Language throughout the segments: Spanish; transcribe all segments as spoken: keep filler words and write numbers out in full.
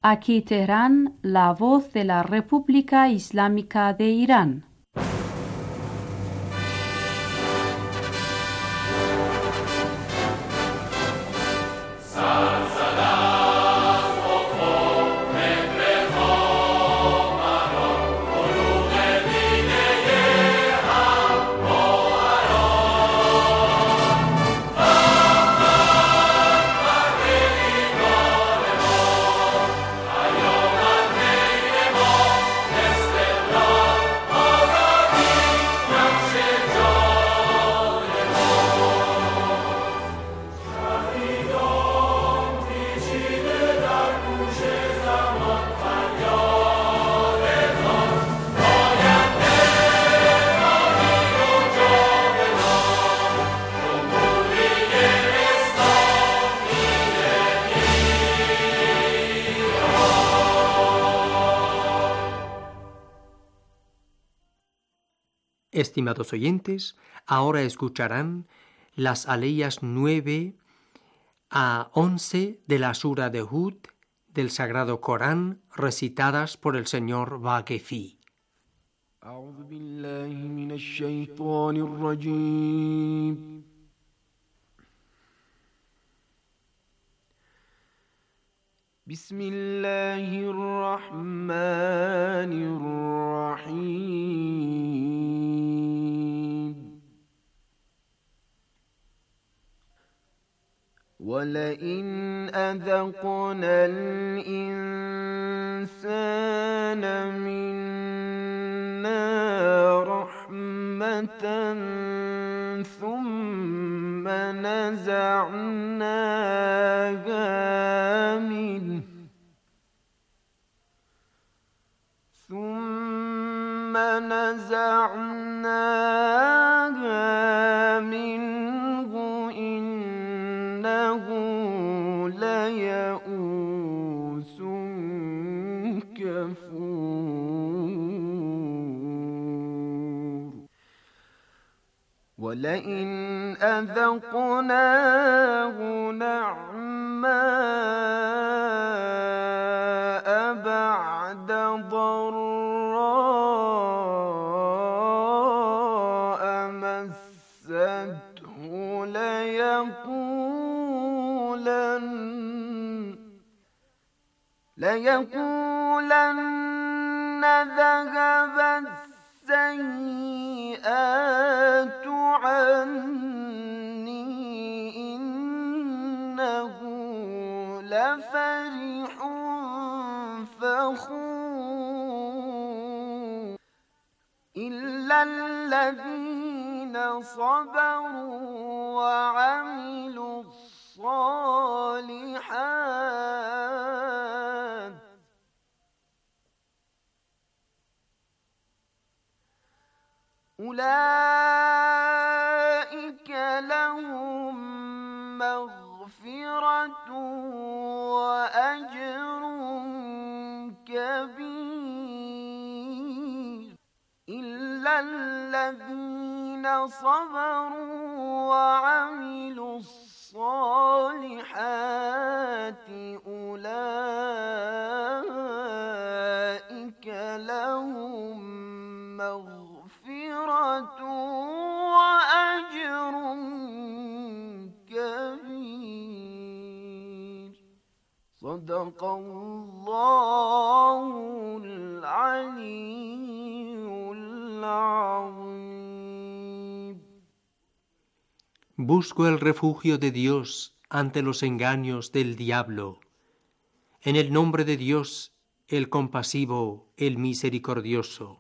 Aquí Teherán, la voz de la República Islámica de Irán. Estimados oyentes, ahora escucharán las aleyas nueve a once de la Sura de Hud del Sagrado Corán, recitadas por el señor Vaquefi. أعوذ بالله من الشيطان الرجيم بسم الله الرحمن الرحيم ولئن أذقنا الإنسان منا رحمة ثم نزعناها منه ثم نزعناها منه إنه ليئوس كفور ولئن أذقناه نعماء بعد ضراء مسته ليقولن ليقولن ذهب السيئات عني إنه لفرح فخور إلا الذين صبروا وعملوا الصالحات أولئك لهم مغفرة وأجر كبير إلا الذين صبروا وعملوا الصالحات أولئك لهم مغفرة وأجر كبير صدق الله العلي العظيم. Busco el refugio de Dios ante los engaños del diablo. En el nombre de Dios, el compasivo, el misericordioso.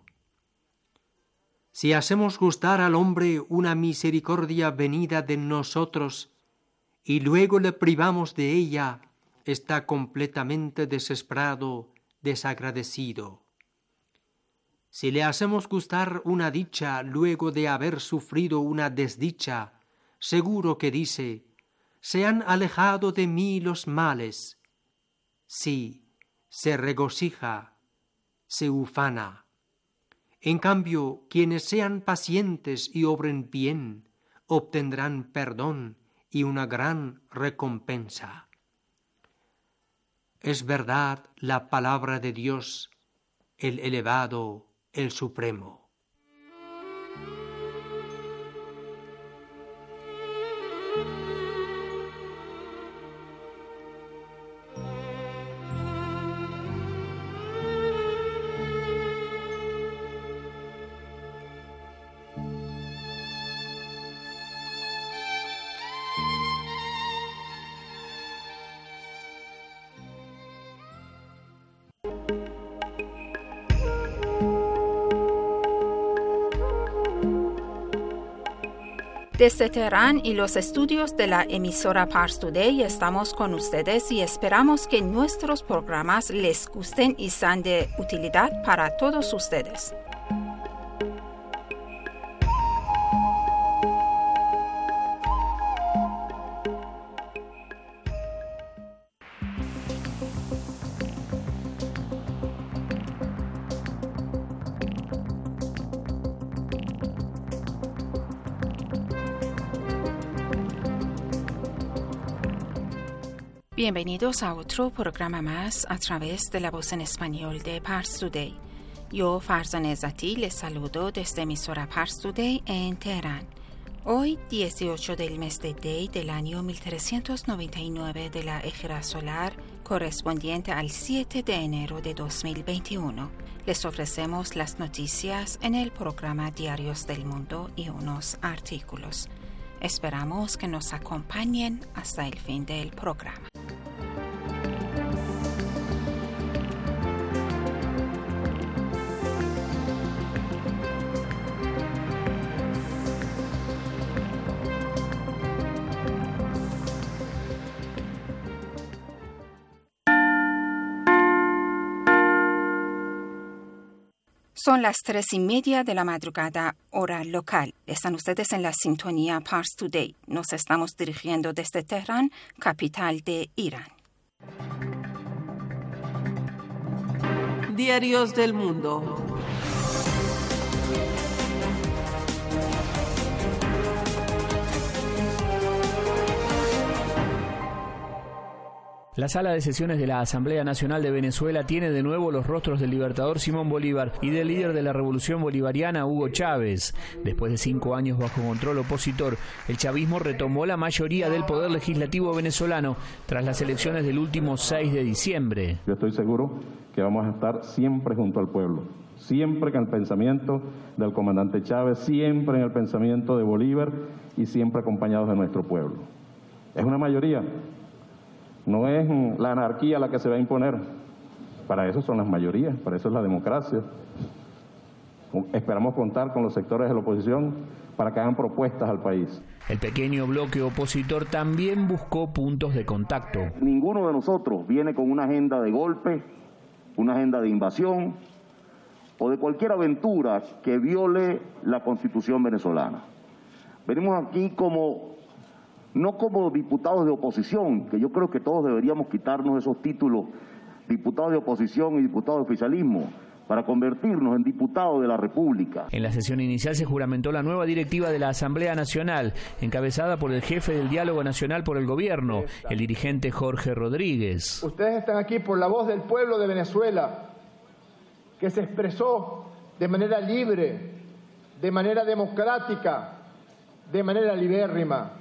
Si hacemos gustar al hombre una misericordia venida de nosotros y luego le privamos de ella, está completamente desesperado, desagradecido. Si le hacemos gustar una dicha luego de haber sufrido una desdicha, seguro que dice: se han alejado de mí los males. Sí, se regocija, se ufana. En cambio, quienes sean pacientes y obren bien, obtendrán perdón y una gran recompensa. es verdad la palabra de Dios, el elevado, el supremo. Desde Teherán y los estudios de la emisora Pars Today estamos con ustedes y esperamos que nuestros programas les gusten y sean de utilidad para todos ustedes. Bienvenidos a otro programa más a través de la voz en español de Pars Today. Yo, Farzan Ezzati, les saludo desde emisora Pars Today en Teherán. Hoy, dieciocho del mes de Dey del año mil trescientos noventa y nueve de la Égira Solar, correspondiente al siete de enero de dos mil veintiuno. Les ofrecemos las noticias en el programa Diarios del Mundo y unos artículos. Esperamos que nos acompañen hasta el fin del programa. Son las tres y media de la madrugada, hora local. Están ustedes en la sintonía Pars Today. Nos estamos dirigiendo desde Teherán, capital de Irán. Diarios del Mundo. La sala de sesiones de la Asamblea Nacional de Venezuela tiene de nuevo los rostros del libertador Simón Bolívar y del líder de la Revolución Bolivariana, Hugo Chávez. Después de cinco años bajo control opositor, el chavismo retomó la mayoría del poder legislativo venezolano tras las elecciones del último seis de diciembre. Yo estoy seguro que vamos a estar siempre junto al pueblo, siempre en el pensamiento del comandante Chávez, siempre en el pensamiento de Bolívar y siempre acompañados de nuestro pueblo. Es una mayoría. No es la anarquía la que se va a imponer. Para eso son las mayorías, para eso es la democracia. Esperamos contar con los sectores de la oposición para que hagan propuestas al país. El pequeño bloque opositor también buscó puntos de contacto. Ninguno de nosotros viene con una agenda de golpe, una agenda de invasión o de cualquier aventura que viole la Constitución venezolana. Venimos aquí como... no como diputados de oposición, que yo creo que todos deberíamos quitarnos esos títulos, diputados de oposición y diputados de oficialismo, para convertirnos en diputados de la República. En la sesión inicial se juramentó la nueva directiva de la Asamblea Nacional, encabezada por el jefe del Diálogo Nacional por el Gobierno, el dirigente Jorge Rodríguez. Ustedes están aquí por la voz del pueblo de Venezuela, que se expresó de manera libre, de manera democrática, de manera libérrima.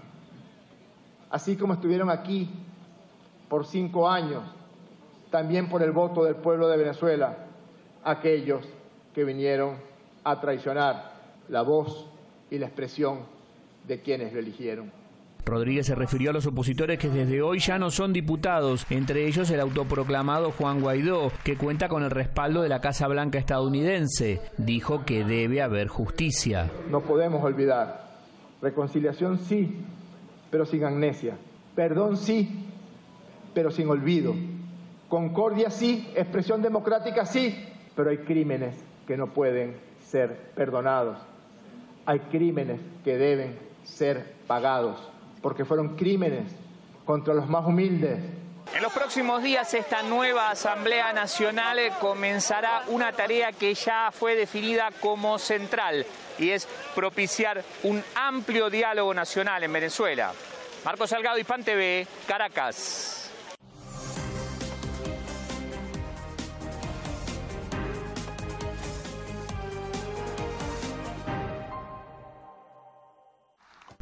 Así como estuvieron aquí por cinco años, también por el voto del pueblo de Venezuela, aquellos que vinieron a traicionar la voz y la expresión de quienes lo eligieron. Rodríguez se refirió a los opositores que desde hoy ya no son diputados, entre ellos el autoproclamado Juan Guaidó, que cuenta con el respaldo de la Casa Blanca estadounidense. Dijo que debe haber justicia. No podemos olvidar, reconciliación sí, pero sin amnesia. Perdón sí, pero sin olvido. Concordia sí, expresión democrática sí, pero hay crímenes que no pueden ser perdonados. Hay crímenes que deben ser pagados, porque fueron crímenes contra los más humildes. En los próximos días esta nueva Asamblea Nacional comenzará una tarea que ya fue definida como central y es propiciar un amplio diálogo nacional en Venezuela. Marcos Salgado, Hispan T V, Caracas.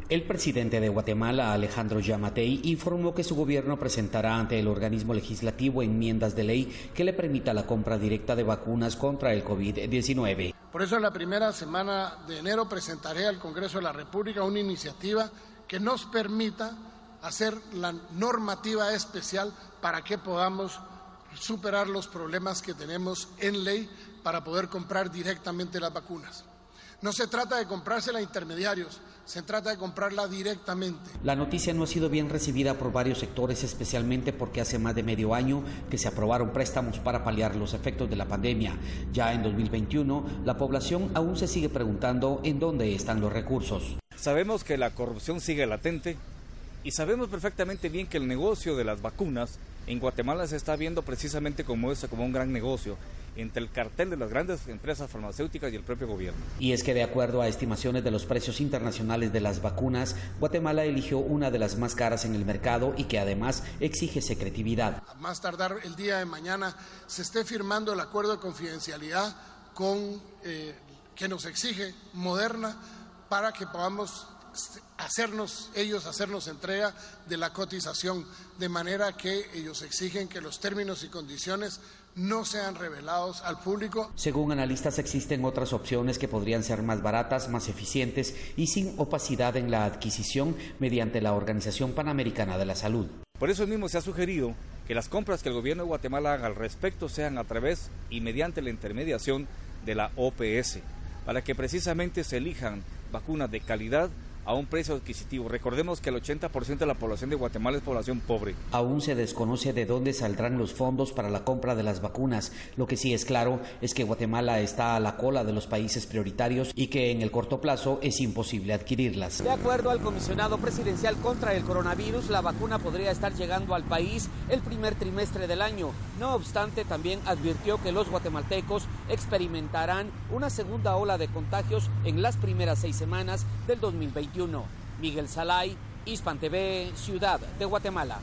El presidente de Guatemala, Alejandro Yamatei, informó que su gobierno presentará ante el organismo legislativo enmiendas de ley que le permita la compra directa de vacunas contra el COVID diecinueve. Por eso en la primera semana de enero presentaré al Congreso de la República una iniciativa que nos permita hacer la normativa especial para que podamos superar los problemas que tenemos en ley para poder comprar directamente las vacunas. No se trata de comprársela a intermediarios, se trata de comprarla directamente. La noticia no ha sido bien recibida por varios sectores, especialmente porque hace más de medio año que se aprobaron préstamos para paliar los efectos de la pandemia. Ya en dos mil veintiuno, la población aún se sigue preguntando en dónde están los recursos. Sabemos que la corrupción sigue latente y sabemos perfectamente bien que el negocio de las vacunas en Guatemala se está viendo precisamente como eso, como un gran negocio entre el cartel de las grandes empresas farmacéuticas y el propio gobierno. Y es que de acuerdo a estimaciones de los precios internacionales de las vacunas, Guatemala eligió una de las más caras en el mercado y que además exige secretividad. A más tardar el día de mañana se esté firmando el acuerdo de confidencialidad con eh, que nos exige Moderna para que podamos hacernos, ellos hacernos entrega de la cotización, de manera que ellos exigen que los términos y condiciones no sean revelados al público. Según analistas, existen otras opciones que podrían ser más baratas, más eficientes y sin opacidad en la adquisición mediante la Organización Panamericana de la Salud. Por eso mismo se ha sugerido que las compras que el gobierno de Guatemala haga al respecto sean a través y mediante la intermediación de la O P S, para que precisamente se elijan vacunas de calidad a un precio adquisitivo. Recordemos que el ochenta por ciento de la población de Guatemala es población pobre. Aún se desconoce de dónde saldrán los fondos para la compra de las vacunas. Lo que sí es claro es que Guatemala está a la cola de los países prioritarios y que en el corto plazo es imposible adquirirlas. De acuerdo al comisionado presidencial contra el coronavirus, la vacuna podría estar llegando al país el primer trimestre del año. No obstante, también advirtió que los guatemaltecos experimentarán una segunda ola de contagios en las primeras seis semanas del dos mil veintiuno. Miguel Salay, Hispan T V, Ciudad de Guatemala.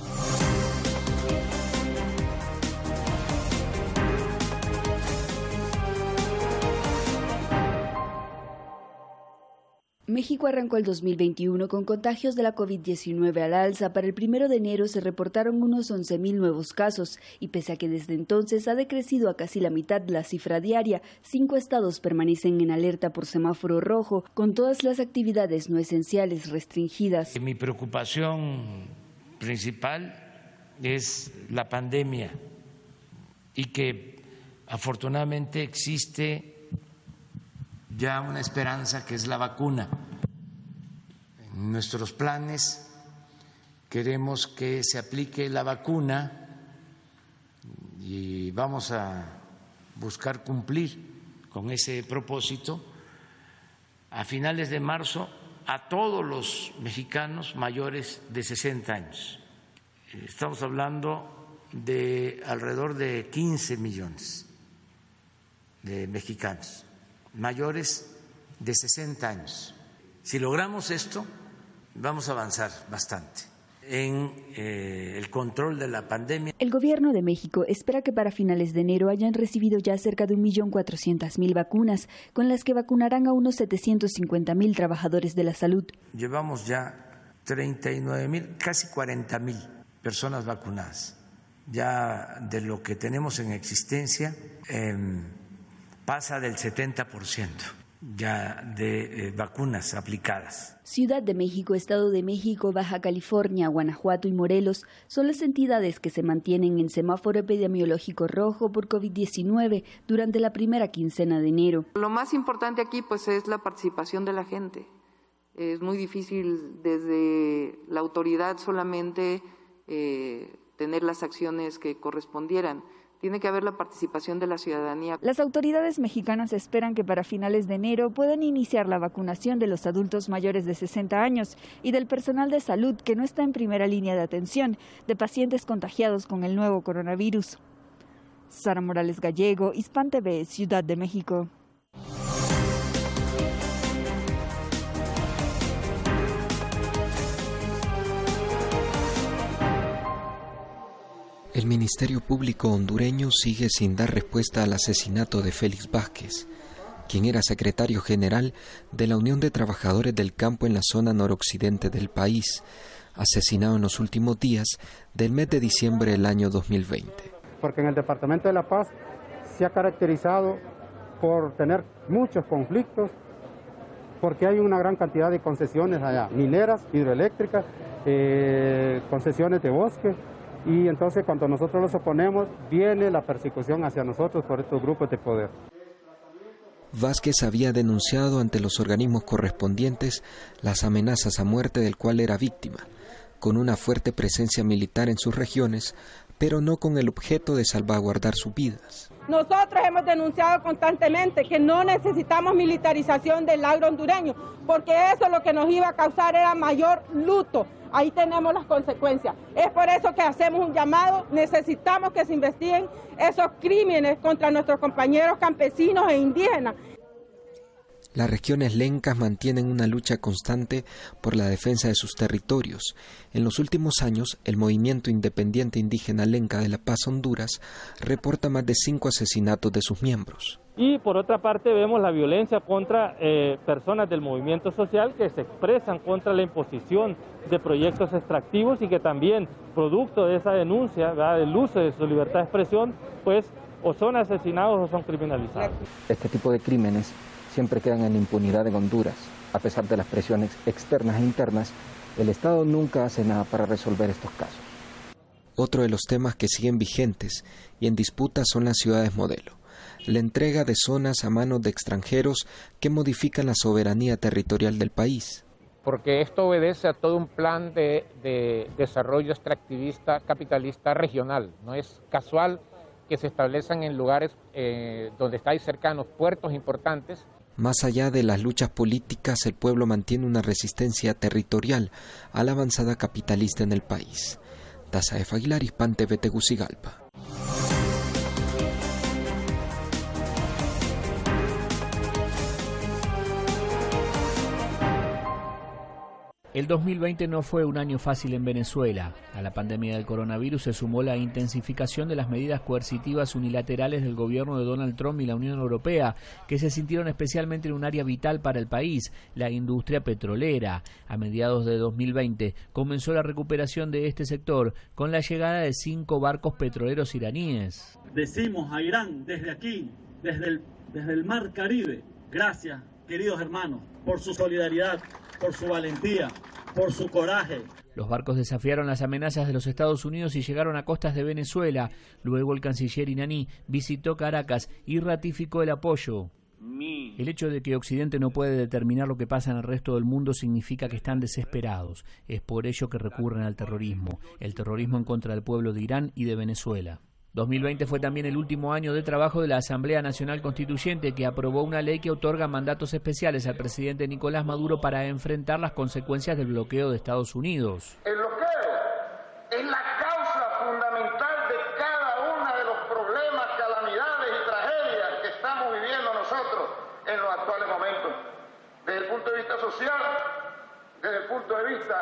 México arrancó el dos mil veintiuno con contagios de la COVID diecinueve al alza. Para el primero de enero se reportaron unos once mil nuevos casos y pese a que desde entonces ha decrecido a casi la mitad la cifra diaria, cinco estados permanecen en alerta por semáforo rojo, con todas las actividades no esenciales restringidas. Mi preocupación principal es la pandemia y que afortunadamente existe ya una esperanza que es la vacuna. En nuestros planes queremos que se aplique la vacuna y vamos a buscar cumplir con ese propósito a finales de marzo a todos los mexicanos mayores de sesenta años. Estamos hablando de alrededor de quince millones de mexicanos mayores de sesenta años. Si logramos esto, vamos a avanzar bastante en eh, el control de la pandemia. El gobierno de México espera que para finales de enero hayan recibido ya cerca de un millón cuatrocientas mil vacunas, con las que vacunarán a unos setecientos cincuenta mil trabajadores de la salud. Llevamos ya treinta y nueve mil, casi cuarenta mil personas vacunadas. Ya de lo que tenemos en existencia, eh, pasa del setenta por ciento ya de eh, vacunas aplicadas. Ciudad de México, Estado de México, Baja California, Guanajuato y Morelos son las entidades que se mantienen en semáforo epidemiológico rojo por COVID diecinueve durante la primera quincena de enero. Lo más importante aquí pues es la participación de la gente. Es muy difícil desde la autoridad solamente eh, tener las acciones que correspondieran. Tiene que haber la participación de la ciudadanía. Las autoridades mexicanas esperan que para finales de enero puedan iniciar la vacunación de los adultos mayores de sesenta años y del personal de salud que no está en primera línea de atención de pacientes contagiados con el nuevo coronavirus. Sara Morales Gallego, Hispan T V, Ciudad de México. El Ministerio Público hondureño sigue sin dar respuesta al asesinato de Félix Vázquez, quien era secretario general de la Unión de Trabajadores del Campo en la zona noroccidente del país, asesinado en los últimos días del mes de diciembre del año dos mil veinte. Porque en el departamento de La Paz se ha caracterizado por tener muchos conflictos, porque hay una gran cantidad de concesiones allá, mineras, hidroeléctricas, eh, concesiones de bosque, y entonces cuando nosotros los oponemos, viene la persecución hacia nosotros por estos grupos de poder. Vázquez había denunciado ante los organismos correspondientes las amenazas a muerte del cual era víctima, con una fuerte presencia militar en sus regiones, pero no con el objeto de salvaguardar sus vidas. Nosotros hemos denunciado constantemente que no necesitamos militarización del agro hondureño, porque eso lo que nos iba a causar era mayor luto. Ahí tenemos las consecuencias. Es por eso que hacemos un llamado, necesitamos que se investiguen esos crímenes contra nuestros compañeros campesinos e indígenas. Las regiones lencas mantienen una lucha constante por la defensa de sus territorios. En los últimos años, el movimiento independiente indígena lenca de La Paz, Honduras, reporta más de cinco asesinatos de sus miembros. Y por otra parte vemos la violencia contra eh, personas del movimiento social que se expresan contra la imposición de proyectos extractivos y que también, producto de esa denuncia, ¿verdad?, del uso de su libertad de expresión, pues o son asesinados o son criminalizados. Este tipo de crímenes siempre quedan en impunidad en Honduras. A pesar de las presiones externas e internas, el Estado nunca hace nada para resolver estos casos. Otro de los temas que siguen vigentes y en disputa son las ciudades modelo. La entrega de zonas a manos de extranjeros que modifican la soberanía territorial del país. Porque esto obedece a todo un plan de, de desarrollo extractivista, capitalista regional. No es casual que se establezcan en lugares eh, donde están cercanos puertos importantes. Más allá de las luchas políticas, el pueblo mantiene una resistencia territorial a la avanzada capitalista en el país. Tazaef Aguilar, Hispan T V, Tegucigalpa. El dos mil veinte no fue un año fácil en Venezuela. A la pandemia del coronavirus se sumó la intensificación de las medidas coercitivas unilaterales del gobierno de Donald Trump y la Unión Europea, que se sintieron especialmente en un área vital para el país, la industria petrolera. A mediados de dos mil veinte comenzó la recuperación de este sector con la llegada de cinco barcos petroleros iraníes. Decimos a Irán desde aquí, desde el, desde el Mar Caribe, gracias, queridos hermanos, por su solidaridad, por su valentía, por su coraje. Los barcos desafiaron las amenazas de los Estados Unidos y llegaron a costas de Venezuela. Luego el canciller iraní visitó Caracas y ratificó el apoyo. El hecho de que Occidente no puede determinar lo que pasa en el resto del mundo significa que están desesperados. Es por ello que recurren al terrorismo, el terrorismo en contra del pueblo de Irán y de Venezuela. dos mil veinte fue también el último año de trabajo de la Asamblea Nacional Constituyente, que aprobó una ley que otorga mandatos especiales al presidente Nicolás Maduro para enfrentar las consecuencias del bloqueo de Estados Unidos. El bloqueo es la causa fundamental de cada uno de los problemas, calamidades y tragedias que estamos viviendo nosotros en los actuales momentos, desde el punto de vista social, desde el punto de vista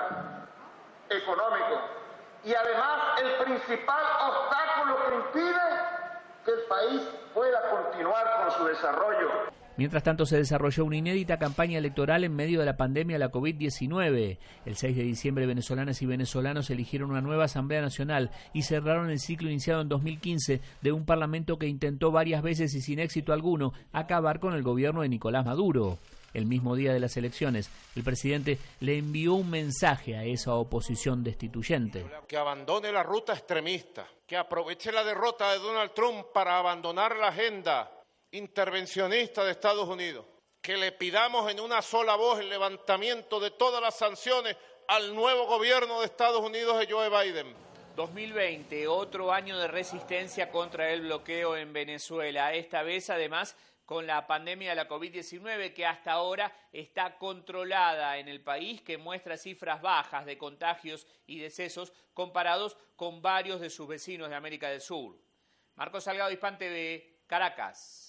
económico. Y además el principal obstáculo que impide que el país pueda continuar con su desarrollo. Mientras tanto, se desarrolló una inédita campaña electoral en medio de la pandemia de la COVID diecinueve. El seis de diciembre, venezolanas y venezolanos eligieron una nueva Asamblea Nacional y cerraron el ciclo iniciado en dos mil quince de un parlamento que intentó varias veces y sin éxito alguno acabar con el gobierno de Nicolás Maduro. El mismo día de las elecciones, el presidente le envió un mensaje a esa oposición destituyente. Que abandone la ruta extremista, que aproveche la derrota de Donald Trump para abandonar la agenda intervencionista de Estados Unidos, que le pidamos en una sola voz el levantamiento de todas las sanciones al nuevo gobierno de Estados Unidos de Joe Biden. dos mil veinte, otro año de resistencia contra el bloqueo en Venezuela, esta vez además con la pandemia de la COVID diecinueve, que hasta ahora está controlada en el país, que muestra cifras bajas de contagios y decesos comparados con varios de sus vecinos de América del Sur. Marcos Salgado, Hispan T V, Caracas.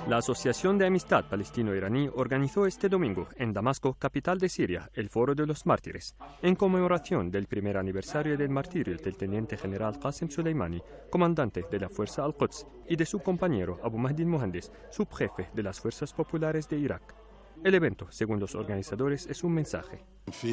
La Asociación de Amistad Palestino-Iraní organizó este domingo en Damasco, capital de Siria, el Foro de los Mártires, en conmemoración del primer aniversario del martirio del teniente general Qasem Soleimani, comandante de la Fuerza Al-Quds, y de su compañero Abu Mahdi al-Mohandes, subjefe de las Fuerzas Populares de Irak. El evento, según los organizadores, es un mensaje.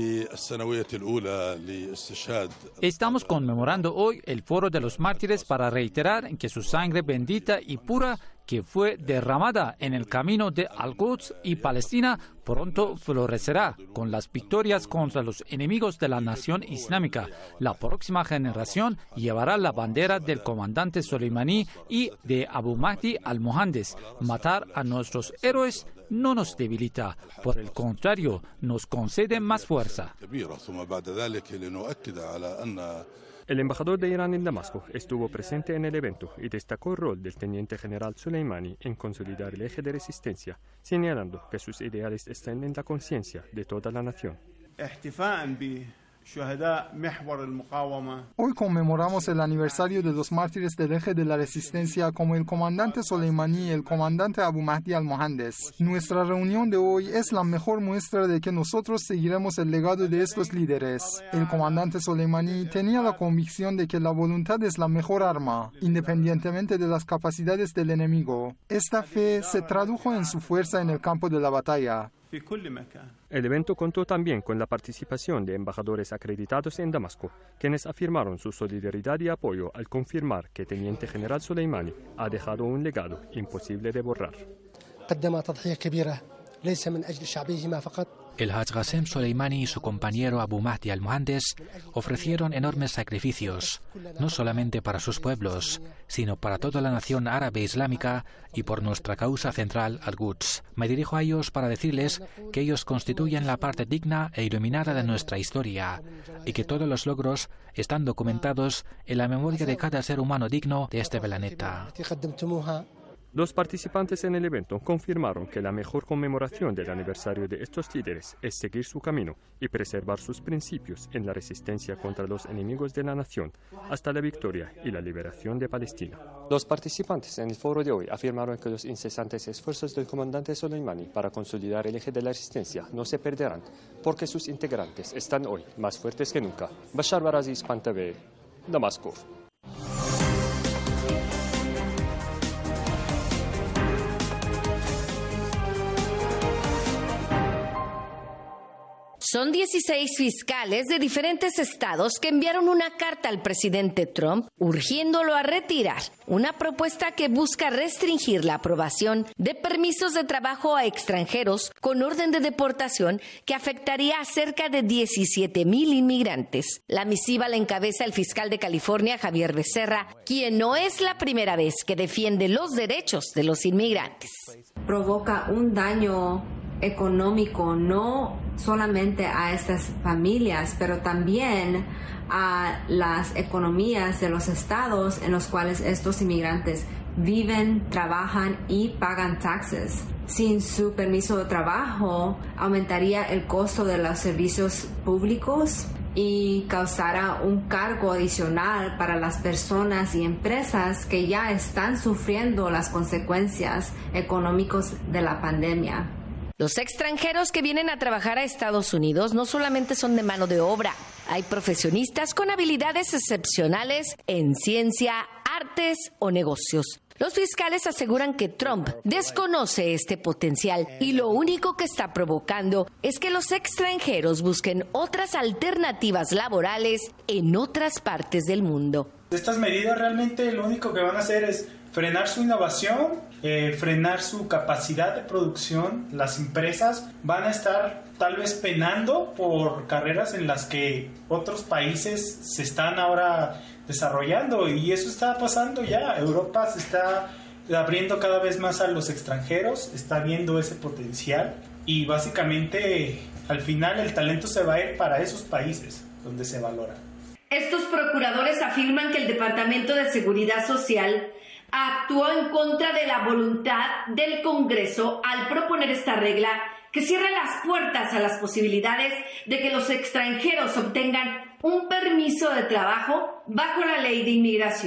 Estamos conmemorando hoy el Foro de los Mártires para reiterar que su sangre bendita y pura que fue derramada en el camino de Al-Quds y Palestina pronto florecerá con las victorias contra los enemigos de la nación islámica. La próxima generación llevará la bandera del comandante Soleimani y de Abu Mahdi al-Mohandes. Matar a nuestros héroes no nos debilita, por el contrario, nos concede más fuerza. El embajador de Irán en Damasco estuvo presente en el evento y destacó el rol del teniente general Soleimani en consolidar el eje de resistencia, señalando que sus ideales están en la conciencia de toda la nación. Hoy conmemoramos el aniversario de los mártires del eje de la resistencia como el comandante Soleimani y el comandante Abu Mahdi al-Mohandes. Nuestra reunión de hoy es la mejor muestra de que nosotros seguiremos el legado de estos líderes. El comandante Soleimani tenía la convicción de que la voluntad es la mejor arma, independientemente de las capacidades del enemigo. Esta fe se tradujo en su fuerza en el campo de la batalla. El evento contó también con la participación de embajadores acreditados en Damasco, quienes afirmaron su solidaridad y apoyo al confirmar que Teniente General Soleimani ha dejado un legado imposible de borrar. El Haj Qasem Soleimani y su compañero Abu Mahdi al-Mohandes ofrecieron enormes sacrificios, no solamente para sus pueblos, sino para toda la nación árabe islámica y por nuestra causa central Al-Quds. Me dirijo a ellos para decirles que ellos constituyen la parte digna e iluminada de nuestra historia y que todos los logros están documentados en la memoria de cada ser humano digno de este planeta. Los participantes en el evento confirmaron que la mejor conmemoración del aniversario de estos líderes es seguir su camino y preservar sus principios en la resistencia contra los enemigos de la nación hasta la victoria y la liberación de Palestina. Los participantes en el foro de hoy afirmaron que los incesantes esfuerzos del comandante Soleimani para consolidar el eje de la resistencia no se perderán porque sus integrantes están hoy más fuertes que nunca. Bashar Baraziz, Pantave, Damasco. Son dieciséis fiscales de diferentes estados que enviaron una carta al presidente Trump urgiéndolo a retirar una propuesta que busca restringir la aprobación de permisos de trabajo a extranjeros con orden de deportación que afectaría a cerca de diecisiete mil inmigrantes. La misiva la encabeza el fiscal de California, Javier Becerra, quien no es la primera vez que defiende los derechos de los inmigrantes. Provoca un daño económico no solamente a estas familias, pero también a las economías de los estados en los cuales estos inmigrantes viven, trabajan y pagan taxes. Sin su permiso de trabajo, aumentaría el costo de los servicios públicos y causará un cargo adicional para las personas y empresas que ya están sufriendo las consecuencias económicas de la pandemia. Los extranjeros que vienen a trabajar a Estados Unidos no solamente son de mano de obra. Hay profesionistas con habilidades excepcionales en ciencia, artes o negocios. Los fiscales aseguran que Trump desconoce este potencial y lo único que está provocando es que los extranjeros busquen otras alternativas laborales en otras partes del mundo. Estas medidas realmente lo único que van a hacer es frenar su innovación, eh, frenar su capacidad de producción. Las empresas van a estar tal vez penando por carreras en las que otros países se están ahora desarrollando, y eso está pasando ya. Europa se está abriendo cada vez más a los extranjeros, está viendo ese potencial y básicamente al final el talento se va a ir para esos países donde se valora. Estos procuradores afirman que el Departamento de Seguridad Social actuó en contra de la voluntad del Congreso al proponer esta regla que cierra las puertas a las posibilidades de que los extranjeros obtengan un permiso de trabajo bajo la ley de inmigración.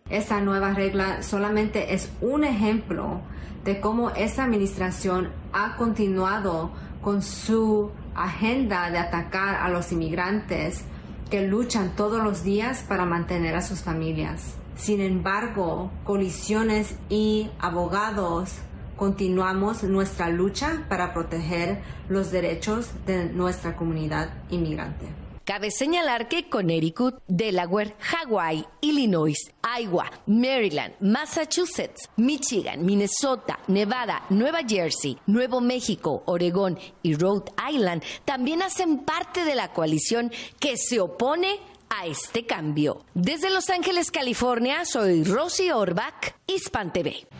Esta nueva regla solamente es un ejemplo de cómo esta administración ha continuado con su agenda de atacar a los inmigrantes que luchan todos los días para mantener a sus familias. Sin embargo, coaliciones y abogados continuamos nuestra lucha para proteger los derechos de nuestra comunidad inmigrante. Cabe señalar que Connecticut, Delaware, Hawái, Illinois, Iowa, Maryland, Massachusetts, Michigan, Minnesota, Nevada, Nueva Jersey, Nuevo México, Oregón y Rhode Island también hacen parte de la coalición que se opone a este cambio. Desde Los Ángeles, California, soy Rosy Orbach, Hispan T V.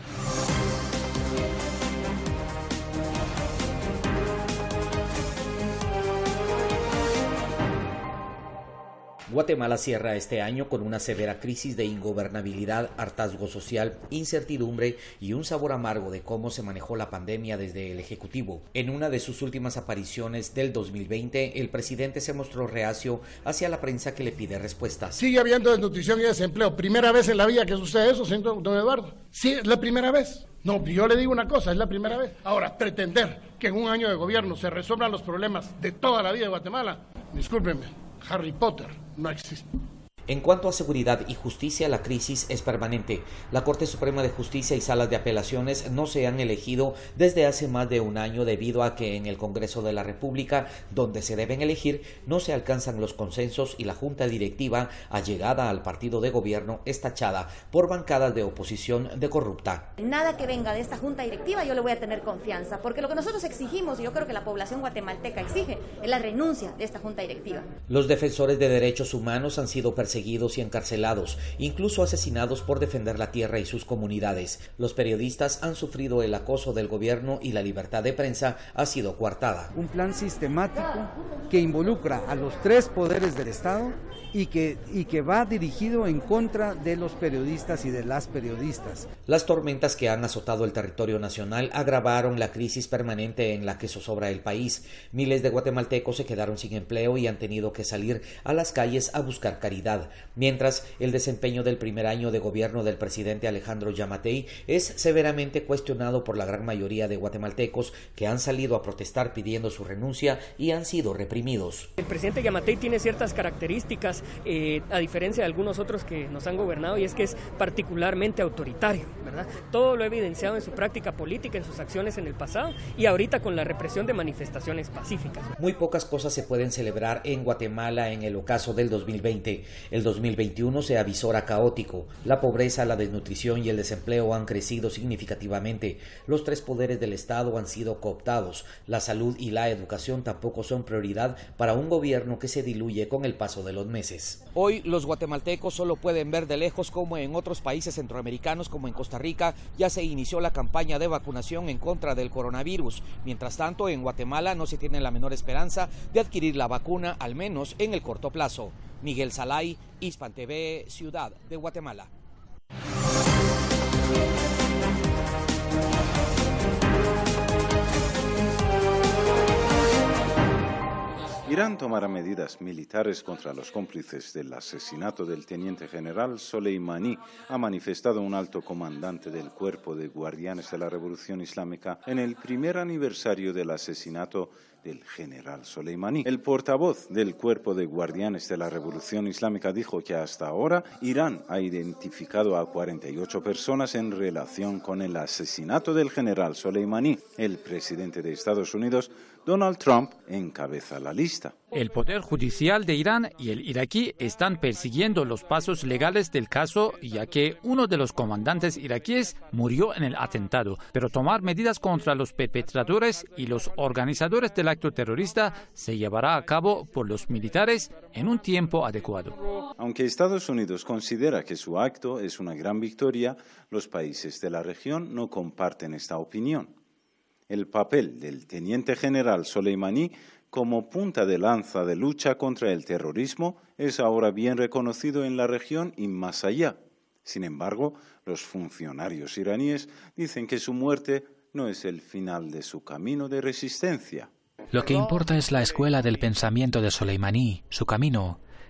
Guatemala cierra este año con una severa crisis de ingobernabilidad, hartazgo social, incertidumbre y un sabor amargo de cómo se manejó la pandemia desde el Ejecutivo. En una de sus últimas apariciones del dos mil veinte, el presidente se mostró reacio hacia la prensa que le pide respuestas. Sigue habiendo desnutrición y desempleo. Primera vez en la vida que sucede eso, señor don Eduardo. Sí, es la primera vez. No, yo le digo una cosa, es la primera vez. Ahora, pretender que en un año de gobierno se resuelvan los problemas de toda la vida de Guatemala, discúlpenme, Harry Potter no existe. En cuanto a seguridad y justicia, la crisis es permanente. La Corte Suprema de Justicia y salas de apelaciones no se han elegido desde hace más de un año debido a que en el Congreso de la República, donde se deben elegir, no se alcanzan los consensos y la Junta Directiva, allegada al partido de gobierno, es tachada por bancadas de oposición de corrupta. Nada que venga de esta Junta Directiva yo le voy a tener confianza, porque lo que nosotros exigimos, y yo creo que la población guatemalteca exige, es la renuncia de esta Junta Directiva. Los defensores de derechos humanos han sido perseguidos seguidos y encarcelados, incluso asesinados por defender la tierra y sus comunidades. Los periodistas han sufrido el acoso del gobierno y la libertad de prensa ha sido coartada. Un plan sistemático que involucra a los tres poderes del Estado y que, y que va dirigido en contra de los periodistas y de las periodistas. Las tormentas que han azotado el territorio nacional agravaron la crisis permanente en la que zozobra el país. Miles de guatemaltecos se quedaron sin empleo y han tenido que salir a las calles a buscar caridad, mientras el desempeño del primer año de gobierno del presidente Alejandro Yamatei es severamente cuestionado por la gran mayoría de guatemaltecos que han salido a protestar pidiendo su renuncia y han sido reprimidos. El presidente Yamatei tiene ciertas características Eh, a diferencia de algunos otros que nos han gobernado, y es que es particularmente autoritario, ¿verdad? Todo lo ha evidenciado en su práctica política, en sus acciones en el pasado y ahorita con la represión de manifestaciones pacíficas. Muy pocas cosas se pueden celebrar en Guatemala en el ocaso del dos mil veinte. El dos mil veintiuno se avisora caótico. La pobreza, la desnutrición y el desempleo han crecido significativamente. Los tres poderes del Estado han sido cooptados. La salud y la educación tampoco son prioridad para un gobierno que se diluye con el paso de los meses. Hoy los guatemaltecos solo pueden ver de lejos cómo en otros países centroamericanos como en Costa Rica ya se inició la campaña de vacunación en contra del coronavirus. Mientras tanto, en Guatemala no se tiene la menor esperanza de adquirir la vacuna, al menos en el corto plazo. Miguel Salay, Hispan T V, Ciudad de Guatemala. Irán tomará medidas militares contra los cómplices del asesinato del teniente general Soleimani, ha manifestado un alto comandante del Cuerpo de Guardianes de la Revolución Islámica en el primer aniversario del asesinato del general Soleimani. El portavoz del Cuerpo de Guardianes de la Revolución Islámica dijo que hasta ahora Irán ha identificado a cuarenta y ocho personas en relación con el asesinato del general Soleimani. El presidente de Estados Unidos, Donald Trump, encabeza la lista. El Poder Judicial de Irán y el iraquí están persiguiendo los pasos legales del caso, ya que uno de los comandantes iraquíes murió en el atentado. Pero tomar medidas contra los perpetradores y los organizadores del acto terrorista se llevará a cabo por los militares en un tiempo adecuado. Aunque Estados Unidos considera que su acto es una gran victoria, los países de la región no comparten esta opinión. El papel del teniente general Soleimani como punta de lanza de lucha contra el terrorismo es ahora bien reconocido en la región y más allá. Sin embargo, los funcionarios iraníes dicen que su muerte no es el final de su camino de resistencia. Lo que importa es la escuela del pensamiento de Soleimani, su camino.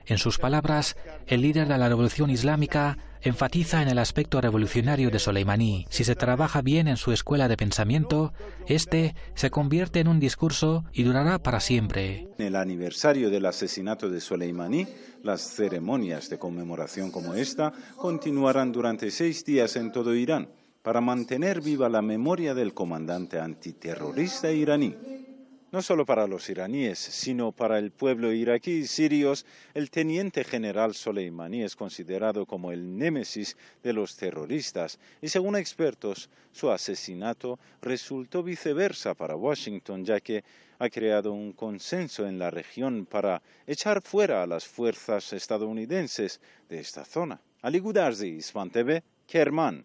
En sus palabras, el líder de la revolución islámica enfatiza en el aspecto revolucionario de Soleimani. Si se trabaja bien en su escuela de pensamiento, este se convierte en un discurso y durará para siempre. En el aniversario del asesinato de Soleimani, las ceremonias de conmemoración como esta continuarán durante seis días en todo Irán para mantener viva la memoria del comandante antiterrorista iraní. No solo para los iraníes, sino para el pueblo iraquí y sirios, el teniente general Soleimani es considerado como el némesis de los terroristas y, según expertos, su asesinato resultó viceversa para Washington, ya que ha creado un consenso en la región para echar fuera a las fuerzas estadounidenses de esta zona. Ali Gudarzi, Hispan T V, Kerman.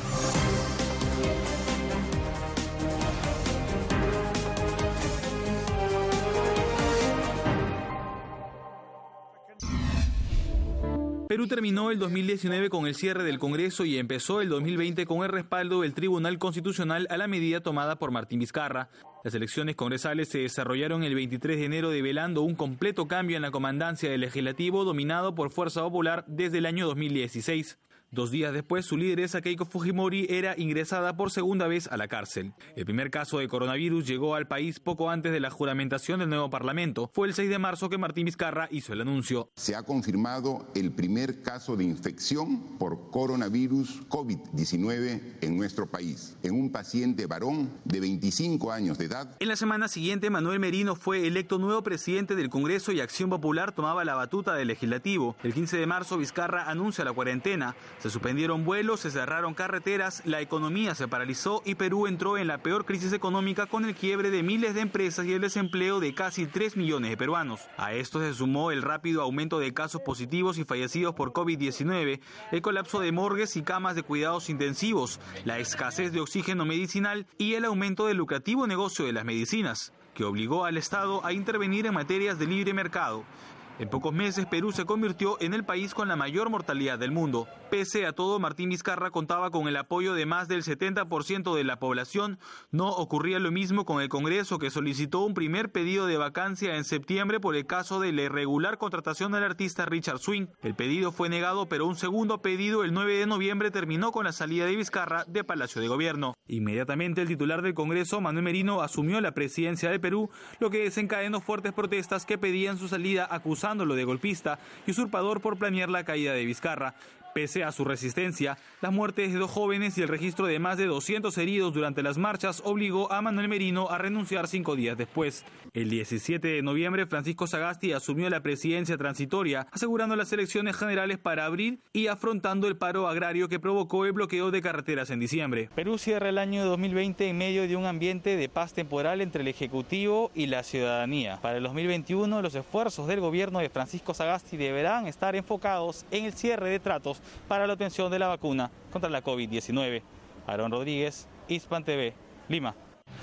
Perú terminó el dos mil diecinueve con el cierre del Congreso y empezó el dos mil veinte con el respaldo del Tribunal Constitucional a la medida tomada por Martín Vizcarra. Las elecciones congresales se desarrollaron el veintitrés de enero, develando un completo cambio en la comandancia del Legislativo dominado por Fuerza Popular desde el año dos mil dieciséis. Dos días después, su lideresa Keiko Fujimori era ingresada por segunda vez a la cárcel. El primer caso de coronavirus llegó al país poco antes de la juramentación del nuevo Parlamento. Fue el seis de marzo que Martín Vizcarra hizo el anuncio. Se ha confirmado el primer caso de infección por coronavirus COVID diecinueve en nuestro país, en un paciente varón de veinticinco años de edad. En la semana siguiente, Manuel Merino fue electo nuevo presidente del Congreso y Acción Popular tomaba la batuta del Legislativo. El quince de marzo, Vizcarra anuncia la cuarentena. Se suspendieron vuelos, se cerraron carreteras, la economía se paralizó y Perú entró en la peor crisis económica con el quiebre de miles de empresas y el desempleo de casi tres millones de peruanos. A esto se sumó el rápido aumento de casos positivos y fallecidos por COVID diecinueve, el colapso de morgues y camas de cuidados intensivos, la escasez de oxígeno medicinal y el aumento del lucrativo negocio de las medicinas, que obligó al Estado a intervenir en materias de libre mercado. En pocos meses, Perú se convirtió en el país con la mayor mortalidad del mundo. Pese a todo, Martín Vizcarra contaba con el apoyo de más del setenta por ciento de la población. No ocurría lo mismo con el Congreso, que solicitó un primer pedido de vacancia en septiembre por el caso de la irregular contratación del artista Richard Swing. El pedido fue negado, pero un segundo pedido el nueve de noviembre terminó con la salida de Vizcarra de Palacio de Gobierno. Inmediatamente, el titular del Congreso, Manuel Merino, asumió la presidencia de Perú, lo que desencadenó fuertes protestas que pedían su salida, acusando de golpista y usurpador por planear la caída de Vizcarra. Pese a su resistencia, las muertes de dos jóvenes y el registro de más de doscientos heridos durante las marchas obligó a Manuel Merino a renunciar cinco días después. El diecisiete de noviembre, Francisco Sagasti asumió la presidencia transitoria, asegurando las elecciones generales para abril y afrontando el paro agrario que provocó el bloqueo de carreteras en diciembre. Perú cierra el año dos mil veinte en medio de un ambiente de paz temporal entre el Ejecutivo y la ciudadanía. Para el dos mil veintiuno, los esfuerzos del gobierno de Francisco Sagasti deberán estar enfocados en el cierre de tratos para la obtención de la vacuna contra la COVID diecinueve. Aarón Rodríguez, Hispan T V, Lima.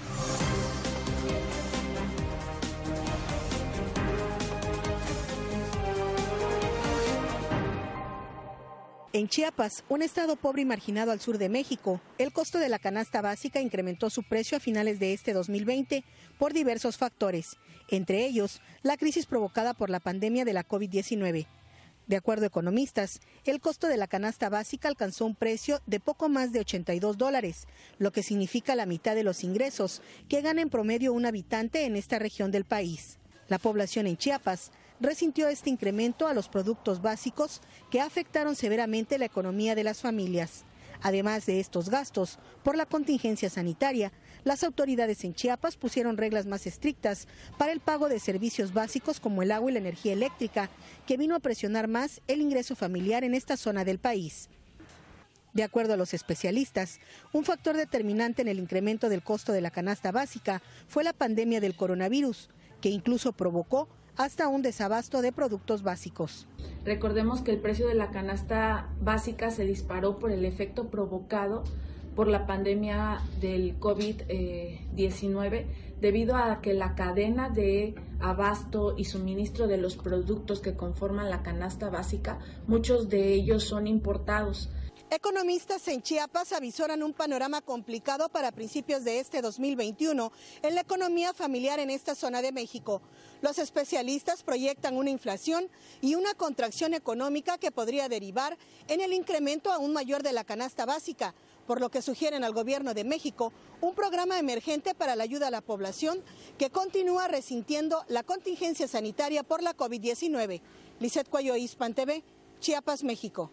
En Chiapas, un estado pobre y marginado al sur de México, el costo de la canasta básica incrementó su precio a finales de este dos mil veinte por diversos factores, entre ellos la crisis provocada por la pandemia de la COVID diecinueve. De acuerdo a economistas, el costo de la canasta básica alcanzó un precio de poco más de ochenta y dos dólares, lo que significa la mitad de los ingresos que gana en promedio un habitante en esta región del país. La población en Chiapas resintió este incremento a los productos básicos que afectaron severamente la economía de las familias. Además de estos gastos, por la contingencia sanitaria, las autoridades en Chiapas pusieron reglas más estrictas para el pago de servicios básicos como el agua y la energía eléctrica, que vino a presionar más el ingreso familiar en esta zona del país. De acuerdo a los especialistas, un factor determinante en el incremento del costo de la canasta básica fue la pandemia del coronavirus, que incluso provocó hasta un desabasto de productos básicos. Recordemos que el precio de la canasta básica se disparó por el efecto provocado por la pandemia del COVID diecinueve, debido a que la cadena de abasto y suministro de los productos que conforman la canasta básica, muchos de ellos son importados. Economistas en Chiapas avisoran un panorama complicado para principios de este dos mil veintiuno en la economía familiar en esta zona de México. Los especialistas proyectan una inflación y una contracción económica que podría derivar en el incremento aún mayor de la canasta básica, por lo que sugieren al gobierno de México un programa emergente para la ayuda a la población que continúa resintiendo la contingencia sanitaria por la COVID diecinueve. Lizeth Cuello, Hispan T V, Chiapas, México.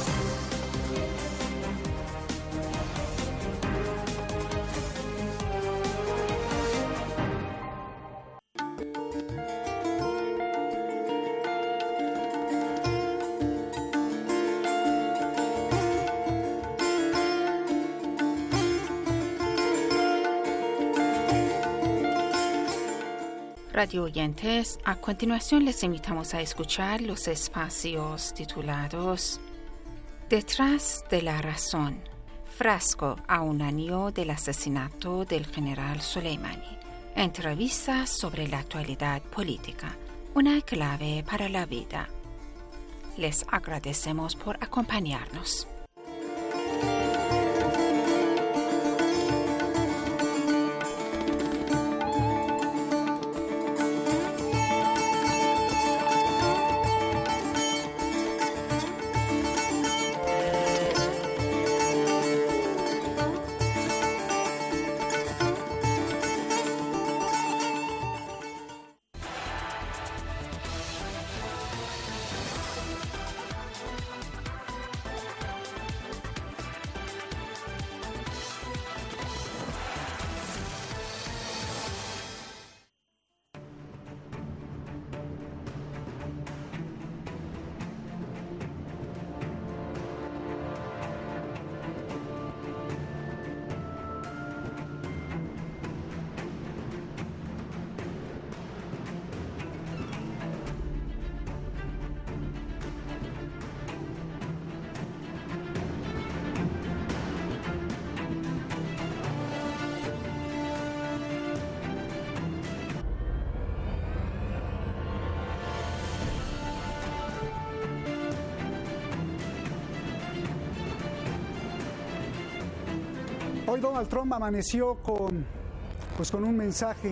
Radio oyentes, a continuación les invitamos a escuchar los espacios titulados Detrás de la razón, frasco a un año del asesinato del general Soleimani, entrevistas sobre la actualidad política, una clave para la vida. Les agradecemos por acompañarnos. Hoy Donald Trump amaneció con, pues con un mensaje.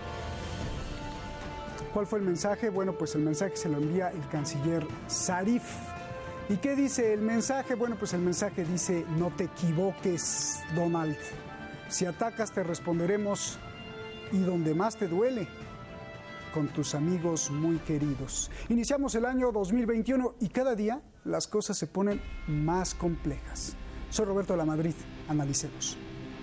¿Cuál fue el mensaje? Bueno, pues el mensaje se lo envía el canciller Zarif. ¿Y qué dice el mensaje? Bueno, pues el mensaje dice: no te equivoques, Donald. Si atacas te responderemos, y donde más te duele, con tus amigos muy queridos. Iniciamos el año dos mil veintiuno y cada día las cosas se ponen más complejas. Soy Roberto Lamadrid, analicemos.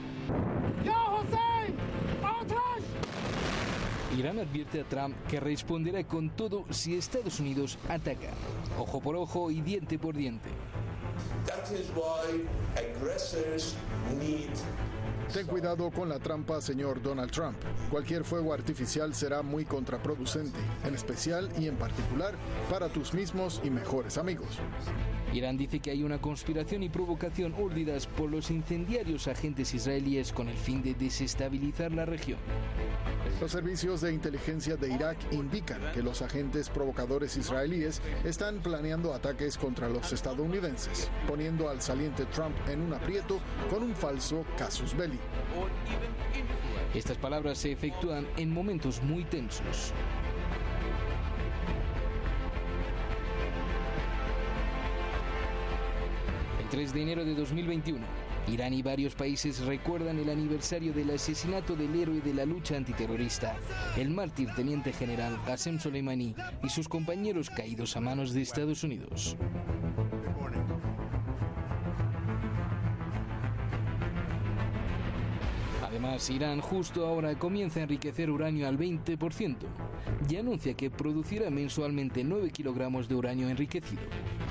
Irán advierte a Trump que responderá con todo si Estados Unidos ataca. Ojo por ojo y diente por diente. That is why aggressors need Ten cuidado con la trampa, señor Donald Trump. Cualquier fuego artificial será muy contraproducente, en especial y en particular para tus mismos y mejores amigos. Irán dice que hay una conspiración y provocación urdidas por los incendiarios agentes israelíes con el fin de desestabilizar la región. Los servicios de inteligencia de Irak indican que los agentes provocadores israelíes están planeando ataques contra los estadounidenses, poniendo al saliente Trump en un aprieto con un falso casus belli. Estas palabras se efectúan en momentos muy tensos. El tres de enero de dos mil veintiuno, Irán y varios países recuerdan el aniversario del asesinato del héroe de la lucha antiterrorista, el mártir teniente general Qasem Soleimani y sus compañeros caídos a manos de Estados Unidos. Además, Irán justo ahora comienza a enriquecer uranio al veinte por ciento y anuncia que producirá mensualmente nueve kilogramos de uranio enriquecido.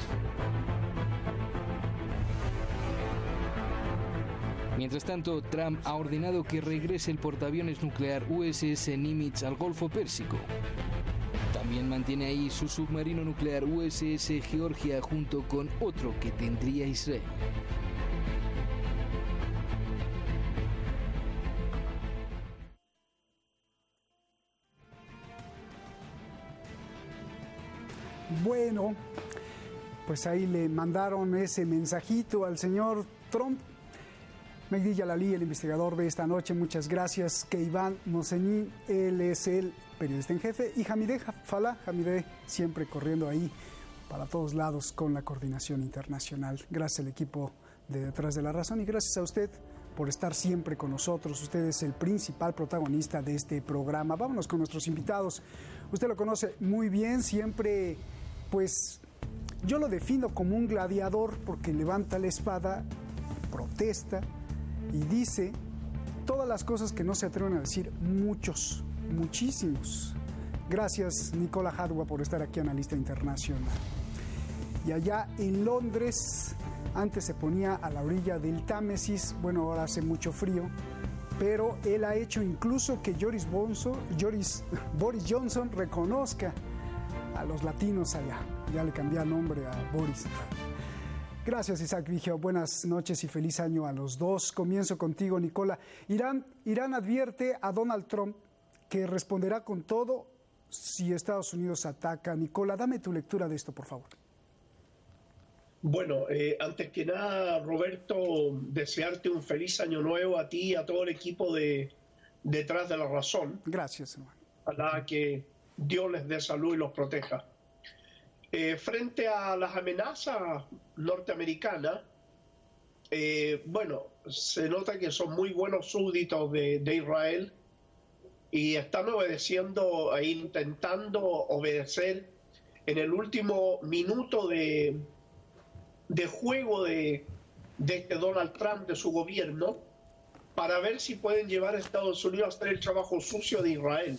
Mientras tanto, Trump ha ordenado que regrese el portaaviones nuclear U S S Nimitz al Golfo Pérsico. También mantiene ahí su submarino nuclear U S S Georgia junto con otro que tendría Israel. Bueno, pues ahí le mandaron ese mensajito al señor Trump. Mehdi Yalalí, el investigador de esta noche, muchas gracias. Keivan Moseni, él es el periodista en jefe, y Hamideh Fala, Hamideh siempre corriendo ahí para todos lados con la coordinación internacional. Gracias al equipo de Detrás de la Razón y gracias a usted por estar siempre con nosotros. Usted es el principal protagonista de este programa. Vámonos con nuestros invitados. Usted lo conoce muy bien, siempre, pues, yo lo defino como un gladiador porque levanta la espada, protesta y dice todas las cosas que no se atreven a decir muchos, muchísimos. Gracias, Nicola Hadwa, por estar aquí, analista internacional. Y allá en Londres, antes se ponía a la orilla del Támesis, bueno, ahora hace mucho frío, pero él ha hecho incluso que Boris, Bonzo, Boris, Boris Johnson reconozca a los latinos allá. Ya le cambié el nombre a Boris. Gracias, Isaac Vigio. Buenas noches y feliz año a los dos. Comienzo contigo, Nicola. Irán, Irán advierte a Donald Trump que responderá con todo si Estados Unidos ataca. Nicola, dame tu lectura de esto, por favor. Bueno, eh, antes que nada, Roberto, desearte un feliz año nuevo a ti y a todo el equipo de Detrás de la Razón. Gracias, hermano. Ojalá que Dios les dé salud y los proteja. Eh, frente a las amenazas norteamericanas, eh, bueno, se nota que son muy buenos súbditos de, de Israel y están obedeciendo e intentando obedecer en el último minuto de, de juego de, de este Donald Trump, de su gobierno, para ver si pueden llevar a Estados Unidos a hacer el trabajo sucio de Israel.